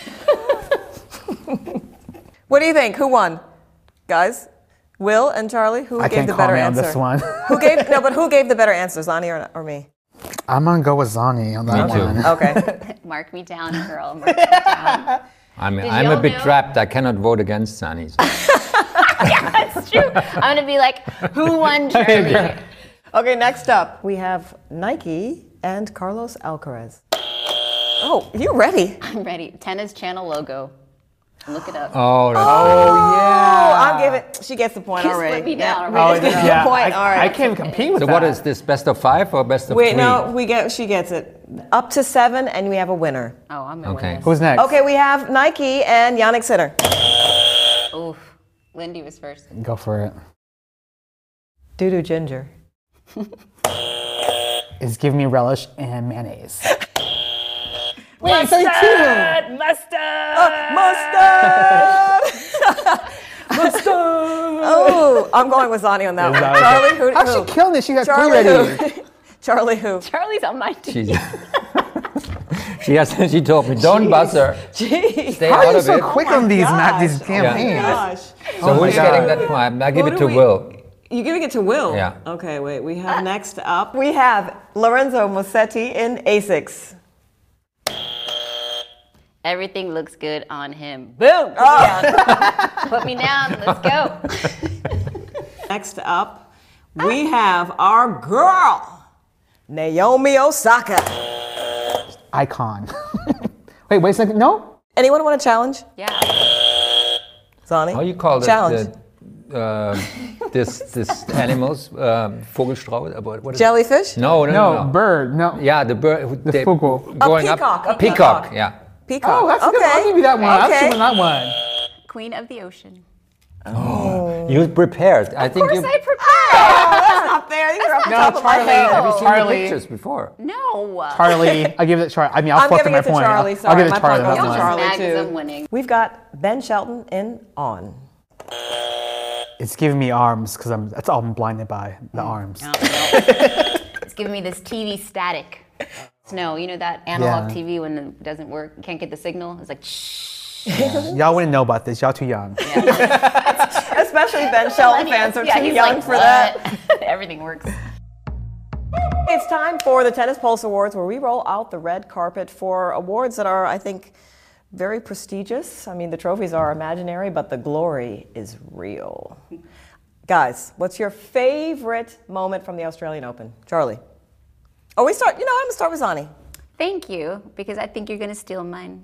A: What do you think? Who won? Guys? Will and Charlie? Who gave the better answer?
B: I can't comment on this one.
A: Who gave the better answer? Zani or me?
B: I'm going to go with Zani on that one.
A: Okay.
C: Mark me down, girl. Mark me down.
D: I'm a bit trapped. I cannot vote against Zani.
C: Yeah, that's true. I'm going to be like, who won, Charlie?
A: Okay, next up, we have Nike and Carlos Alcaraz. Oh, you ready?
C: I'm ready. Tennis Channel logo. Look it up.
D: Oh,
A: yeah. She gets the point already.
C: Split me down.
A: Yeah. The point. All right.
B: I can't compete with
D: So
B: that.
D: what is this, best of 5 or best of 3?
A: Wait, no, she gets it. Up to 7, and we have a winner.
C: Oh, I'm going to
D: Okay.
C: win this.
B: Who's next?
A: Okay, we have Nike and Yannick Sinner.
C: Oof. Lindy was first.
B: Go for it.
A: Doo-doo ginger.
B: It's giving me relish and mayonnaise.
C: Mustard!
A: Mustard! Oh, I'm going with Zani on that one. Charlie, who?
B: How's she killing this? She got
A: Charlie,
B: 3 ready.
A: who? Charlie, who?
C: Charlie's on my team.
D: She told me, don't buzzer.
A: Jeez.
D: Stay
B: How
D: out
B: are you
D: of
B: so
D: it.
B: quick on these campaigns?
A: Gosh.
D: So who's getting that point? I give it to Will.
A: You giving it to Will?
D: Yeah.
A: Okay, wait. We have next up. We have Lorenzo Musetti in Asics.
C: Everything looks good on him. Boom! Put me down. Let's go.
A: Next up, we have our girl, Naomi Osaka.
B: Icon. Wait a second. No?
A: Anyone want to challenge?
C: Yeah.
A: Zani?
D: How you call it?
A: Challenge.
D: This animals, Vogelstrauß. What is
A: Jellyfish?
D: it? No.
B: Bird. No.
D: Yeah, the bird.
B: The
D: they-
B: Vogel.
D: Going
A: peacock,
D: up.
A: a peacock.
D: Yeah.
A: Peacock.
B: Oh, that's
A: okay.
B: good. I'll give you that one. I'll
A: Okay.
B: give you that one.
C: Queen of the ocean.
D: You prepared. I think
C: Of course
D: you.
C: I prepared.
A: That's not fair. These are off the
B: No,
A: top of my
B: Charlie.
A: head.
D: Have you seen
B: Charlie.
D: the pictures before?
C: No.
B: Charlie. I give it to Charlie. I mean, I'll
A: I'm
B: flip
A: giving
B: my
A: it to
B: point.
A: Charlie.
B: I'll
A: Sorry,
B: give it
A: my
B: to Charlie.
A: point
B: That
A: goes to
B: one.
A: Charlie.
C: Mad 'cause
A: too.
C: I'm winning.
A: We've got Ben Shelton in On.
B: It's giving me arms because that's all I'm blinded by. The arms.
C: It's giving me this TV static. No, you know that analog
B: Yeah.
C: TV when it doesn't work, can't get the signal? It's like shh.
B: Y'all wouldn't know about this. Y'all too young.
A: Especially Ben Shelton fans are too
C: he's
A: young
C: like,
A: for that.
C: "What?" Everything works.
A: It's time for the Tennis Pulse Awards, where we roll out the red carpet for awards that are, I think, very prestigious. I mean, the trophies are imaginary, but the glory is real. Guys, what's your favorite moment from the Australian Open? Charlie. Oh, I'm going to start with Zani.
C: Thank you, because I think you're going to steal mine.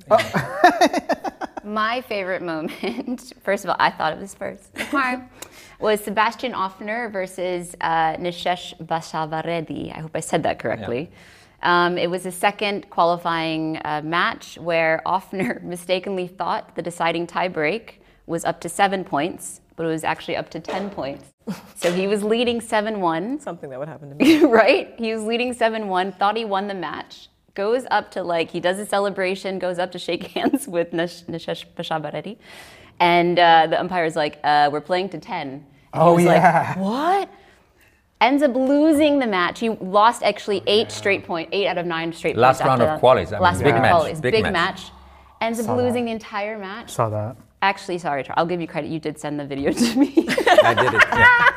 C: My favorite moment, first of all, I thought of this first, was Sebastian Offner versus Nishesh Bashavaredi. I hope I said that correctly. Yeah. It was a second qualifying match where Offner mistakenly thought the deciding tiebreak was up to 7 points, but it was actually up to 10 points. So he was leading 7-1.
A: Something that would happen to me.
C: Right? He was leading 7-1, thought he won the match. Goes up to he does a celebration, goes up to shake hands with Nishesh Bashavaredi. And the umpire's like, we're playing to 10. And
B: Oh,
C: he was
B: yeah.
C: like, what? Ends up losing the match. He lost actually 8 out of 9 straight points.
D: Last round
C: after
D: of qualies.
C: Last
D: Big
C: round
D: match.
C: of qualies.
D: Big
C: Big
D: match.
C: match. Ends up losing the entire match.
B: Saw that.
C: Actually, sorry, I'll give you credit. You did send the video to me.
D: I did it. Yeah.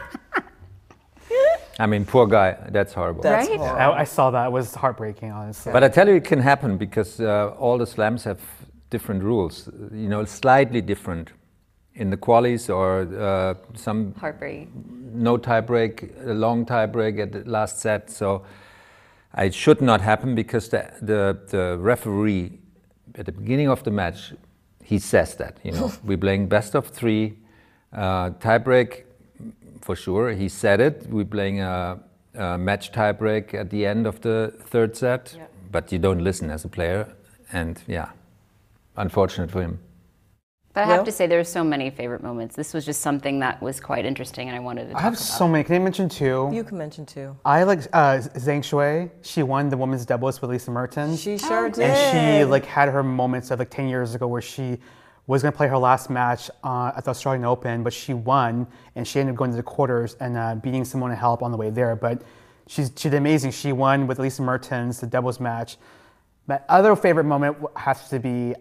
D: I mean, poor guy. That's horrible.
A: That's
C: Right?
A: horrible.
B: I saw that. It was heartbreaking, honestly.
D: But I tell you, it can happen because all the slams have different rules. Slightly different in the qualies or some
C: Heartbreak.
D: no tiebreak, a long tiebreak at the last set. So it should not happen because the referee at the beginning of the match, he says that, we're playing best of 3, tiebreak for sure. He said it. We're playing a match tiebreak at the end of the third set, but you don't listen as a player, and unfortunate for him.
C: But I have to say, there are so many favorite moments. This was just something that was quite interesting, and I wanted to talk
B: I have
C: about.
B: so many. Can I mention 2?
A: You can mention 2.
B: I like Zhang Shui. She won the women's doubles with Lisa Mertens.
A: She sure did.
B: And she had her moments of 10 years ago where she was going to play her last match at the Australian Open, but she won, and she ended up going to the quarters and beating Simona Halep on the way there. But she did amazing. She won with Lisa Mertens, the doubles match. My other favorite moment has to be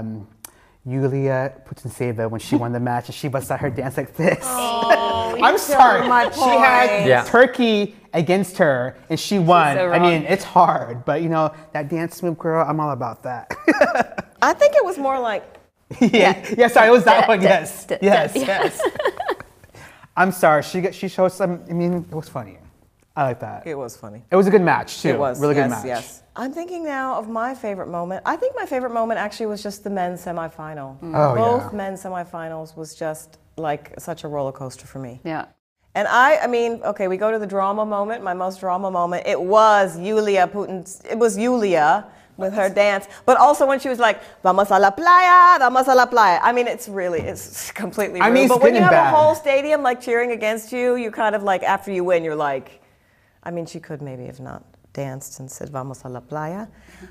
B: Yulia Putintseva when she won the match and she busts out her dance like this.
A: Oh,
B: I'm sorry.
A: my
B: She had
D: Yeah.
B: Turkey against her and she won.
C: so
B: I mean,
C: wrong.
B: it's hard, but that dance move, girl, I'm all about that.
A: I think it was more like,
B: yeah, sorry, it was that one. Yes,
C: d-
B: yes,
C: d-
B: yes. I'm sorry. She showed some. I mean, it was funny. I like that.
A: it was funny.
B: It was a good match too.
A: It was.
B: really
A: yes,
B: good match.
A: Yes. I'm thinking now of my favorite moment. I think my favorite moment actually was just the men's semifinal.
B: Oh,
A: Both
B: yeah.
A: men's semifinals was just like such a roller coaster for me.
C: Yeah.
A: And I mean, okay, we go to the drama moment. My most drama moment. It was Yulia with her dance, but also when she was like, "Vamos a la playa, vamos a la playa." I mean, it's completely rude.
B: I mean, it's
A: but when you
B: getting
A: have
B: bad.
A: a whole stadium cheering against you, you kind of after you win, you're like, I mean, she could maybe have not danced and said "Vamos a la playa,"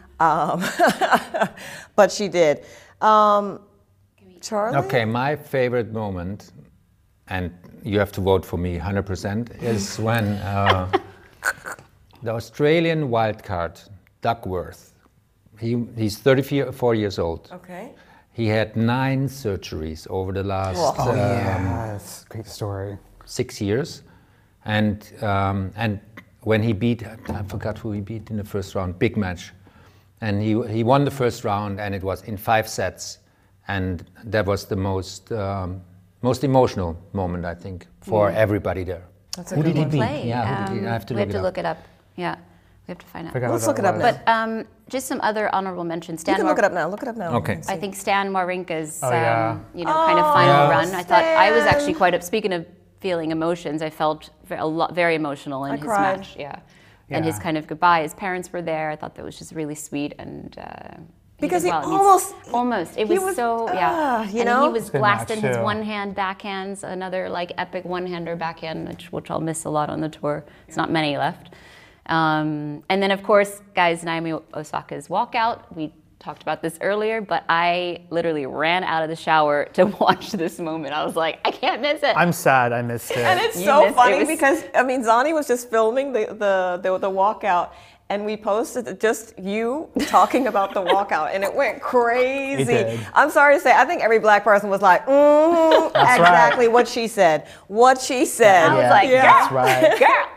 A: but she did. Charlie?
D: Okay, my favorite moment, and you have to vote for me 100%, is when the Australian wildcard, Duckworth, he's 34 years old.
A: Okay.
D: He had 9 surgeries over the last
B: Oh yes, great story.
D: 6 years. And when he beat, I forgot who he beat in the first round, big match. And he won the first round, and it was in 5 sets. And that was the most emotional moment, I think, for everybody there.
A: That's a
D: Who
A: good
D: did he
A: one.
D: beat?
C: Play.
D: Yeah, who did he? I have to
C: we have to
D: look
C: look it up. Yeah. We have to find out.
B: Forgot
A: Let's
B: what
A: look
B: that
A: it up
B: was.
A: now.
C: But just some other honorable mentions.
A: You
C: Stan
A: can look it up now. Look it up now.
D: Okay.
C: I think Stan Wawrinka's,
B: yeah.
C: kind of final
A: Oh,
C: run. I thought I was
A: Stan.
C: actually speaking of feeling emotions, I felt very emotional in
A: I
C: his
A: cried.
C: match. Yeah. And his
B: Yeah.
C: kind of goodbye. His parents were there. I thought that was just really sweet. And
A: Because
C: did
A: he
C: well.
A: almost-
C: It
A: he
C: was
A: was-
C: so, yeah.
A: you
C: and
A: know?
C: he was
B: Good
C: blasting
B: match,
C: his
B: too.
C: one-hand backhands, another like epic one-hander backhand, which I'll miss a lot on the tour. There's not many left. And then, of course, guys, Naomi Osaka's walkout. We talked about this earlier, but I literally ran out of the shower to watch this moment. I was like, I can't miss it.
B: I'm sad I missed it.
A: And it's
C: You
A: so
C: missed-
A: funny
C: it was-
A: because Zani was just filming the walkout, and we posted just you talking about the walkout, and it went crazy.
B: It did.
A: I'm sorry to say, I think every black person was like, exactly what she said. What she said.
C: I was like,
B: that's
C: girl,
B: right.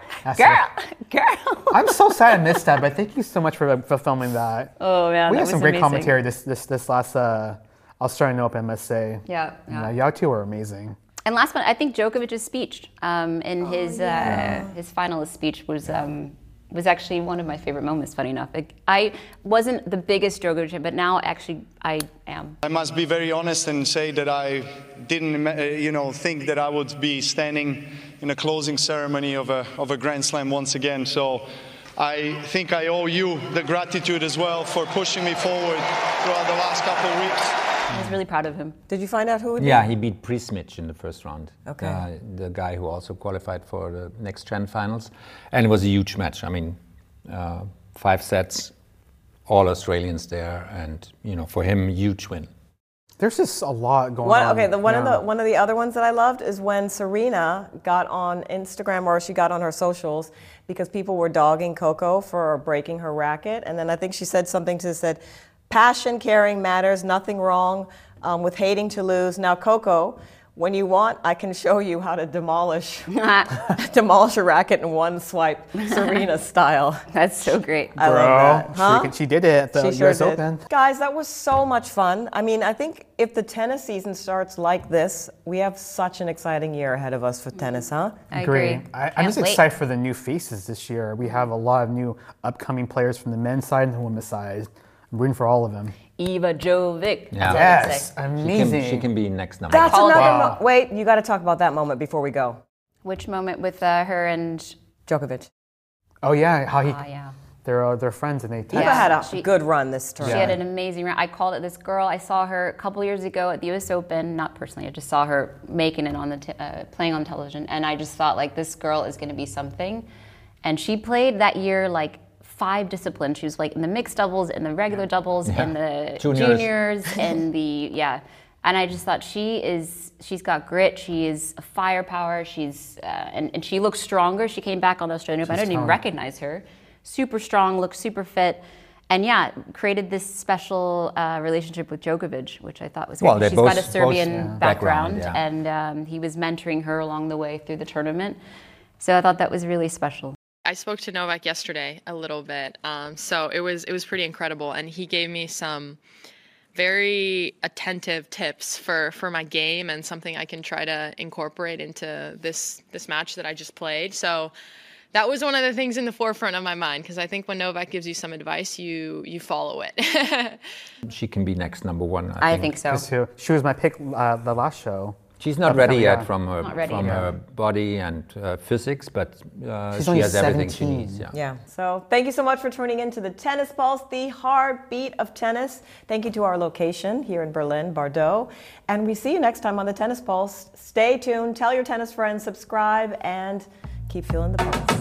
C: girl.
B: I'm so sad I missed that, but thank you so much for filming that.
C: Oh man,
B: We
C: that
B: had some
C: was
B: great
C: amazing.
B: commentary this last Australian Open, I must say.
C: Yeah, yeah.
B: Y'all two were amazing.
C: And last one, I think Djokovic's speech in his finalist speech was actually one of my favorite moments. Funny enough, I wasn't the biggest Djokovic fan, but now actually I am.
G: I must be very honest and say that I didn't, think that I would be standing in a closing ceremony of a Grand Slam once again. So I think I owe you the gratitude as well for pushing me forward throughout the last couple of weeks.
C: I was really proud of him.
A: Did you find out who it
D: Yeah, he beat Prismic in the first round.
A: Okay.
D: The guy who also qualified for the next gen finals. And it was a huge match. I mean, 5 sets, all Australians there. And, for him, huge win.
B: There's just a lot going on.
A: Okay,
B: Yeah.
A: one of the other ones that I loved is when Serena got on Instagram, or she got on her socials, because people were dogging Coco for breaking her racket, and then I think she said something said, "Passion, caring matters, nothing wrong with hating to lose." Now, Coco, when you want, I can show you how to demolish a racket in one swipe, Serena style.
C: That's so great.
A: I love that. Huh?
B: She did it at the
A: She sure
B: US
A: did.
B: Open.
A: Guys, that was so much fun. I mean, I think if the tennis season starts like this, we have such an exciting year ahead of us for tennis, huh?
C: I agree.
B: I'm
C: Can't
B: just
C: wait.
B: excited for the new faces this year. We have a lot of new upcoming players from the men's side and the women's side. I'm rooting for all of them.
C: Eva Jovic.
D: Yeah.
C: That's what I would
B: Yes,
C: say.
B: amazing.
D: She can be next number
A: That's
D: one.
A: another
B: Wow.
A: Wait, you got to talk about that moment before we go.
C: Which moment with her and
A: Djokovic.
B: Oh yeah, how he
C: yeah.
B: they're friends and they
A: Eva
B: text.
A: had a
C: She-
A: good run this
C: She
A: tournament.
C: had an amazing run. I called it this girl. I saw her a couple years ago at the U.S. Open. Not personally, I just saw her making it on the playing on television, and I just thought like this girl is going to be something. And she played that year like 5 disciplines. She was like in the mixed doubles, in the regular doubles, in the juniors, and the And I just thought she's got grit. She is a firepower. She's and she looks stronger. She came back on the Australian Open. I didn't even
B: toned.
C: recognize her. Super strong, looks super fit. And created this special relationship with Djokovic, which I thought was great.
D: Well, they
C: She's got a
D: both-
C: Serbian background,
D: background,
C: and he was mentoring her along the way through the tournament. So I thought that was really special.
H: I spoke to Novak yesterday a little bit, so it was pretty incredible, and he gave me some very attentive tips for my game and something I can try to incorporate into this match that I just played. So that was one of the things in the forefront of my mind, because I think when Novak gives you some advice, you follow it.
D: She can be next number one.
C: I think so.
B: She was my pick the last show.
D: She's not ready yet
B: yeah.
D: from her body and physics, but
B: She's
D: she
B: only
D: has everything she
B: 17.
D: needs.
A: Yeah. So thank you so much for tuning in to the Tennis Pulse, the heartbeat of tennis. Thank you to our location here in Berlin, Bordeaux. And we see you next time on the Tennis Pulse. Stay tuned, tell your tennis friends, subscribe, and keep feeling the pulse.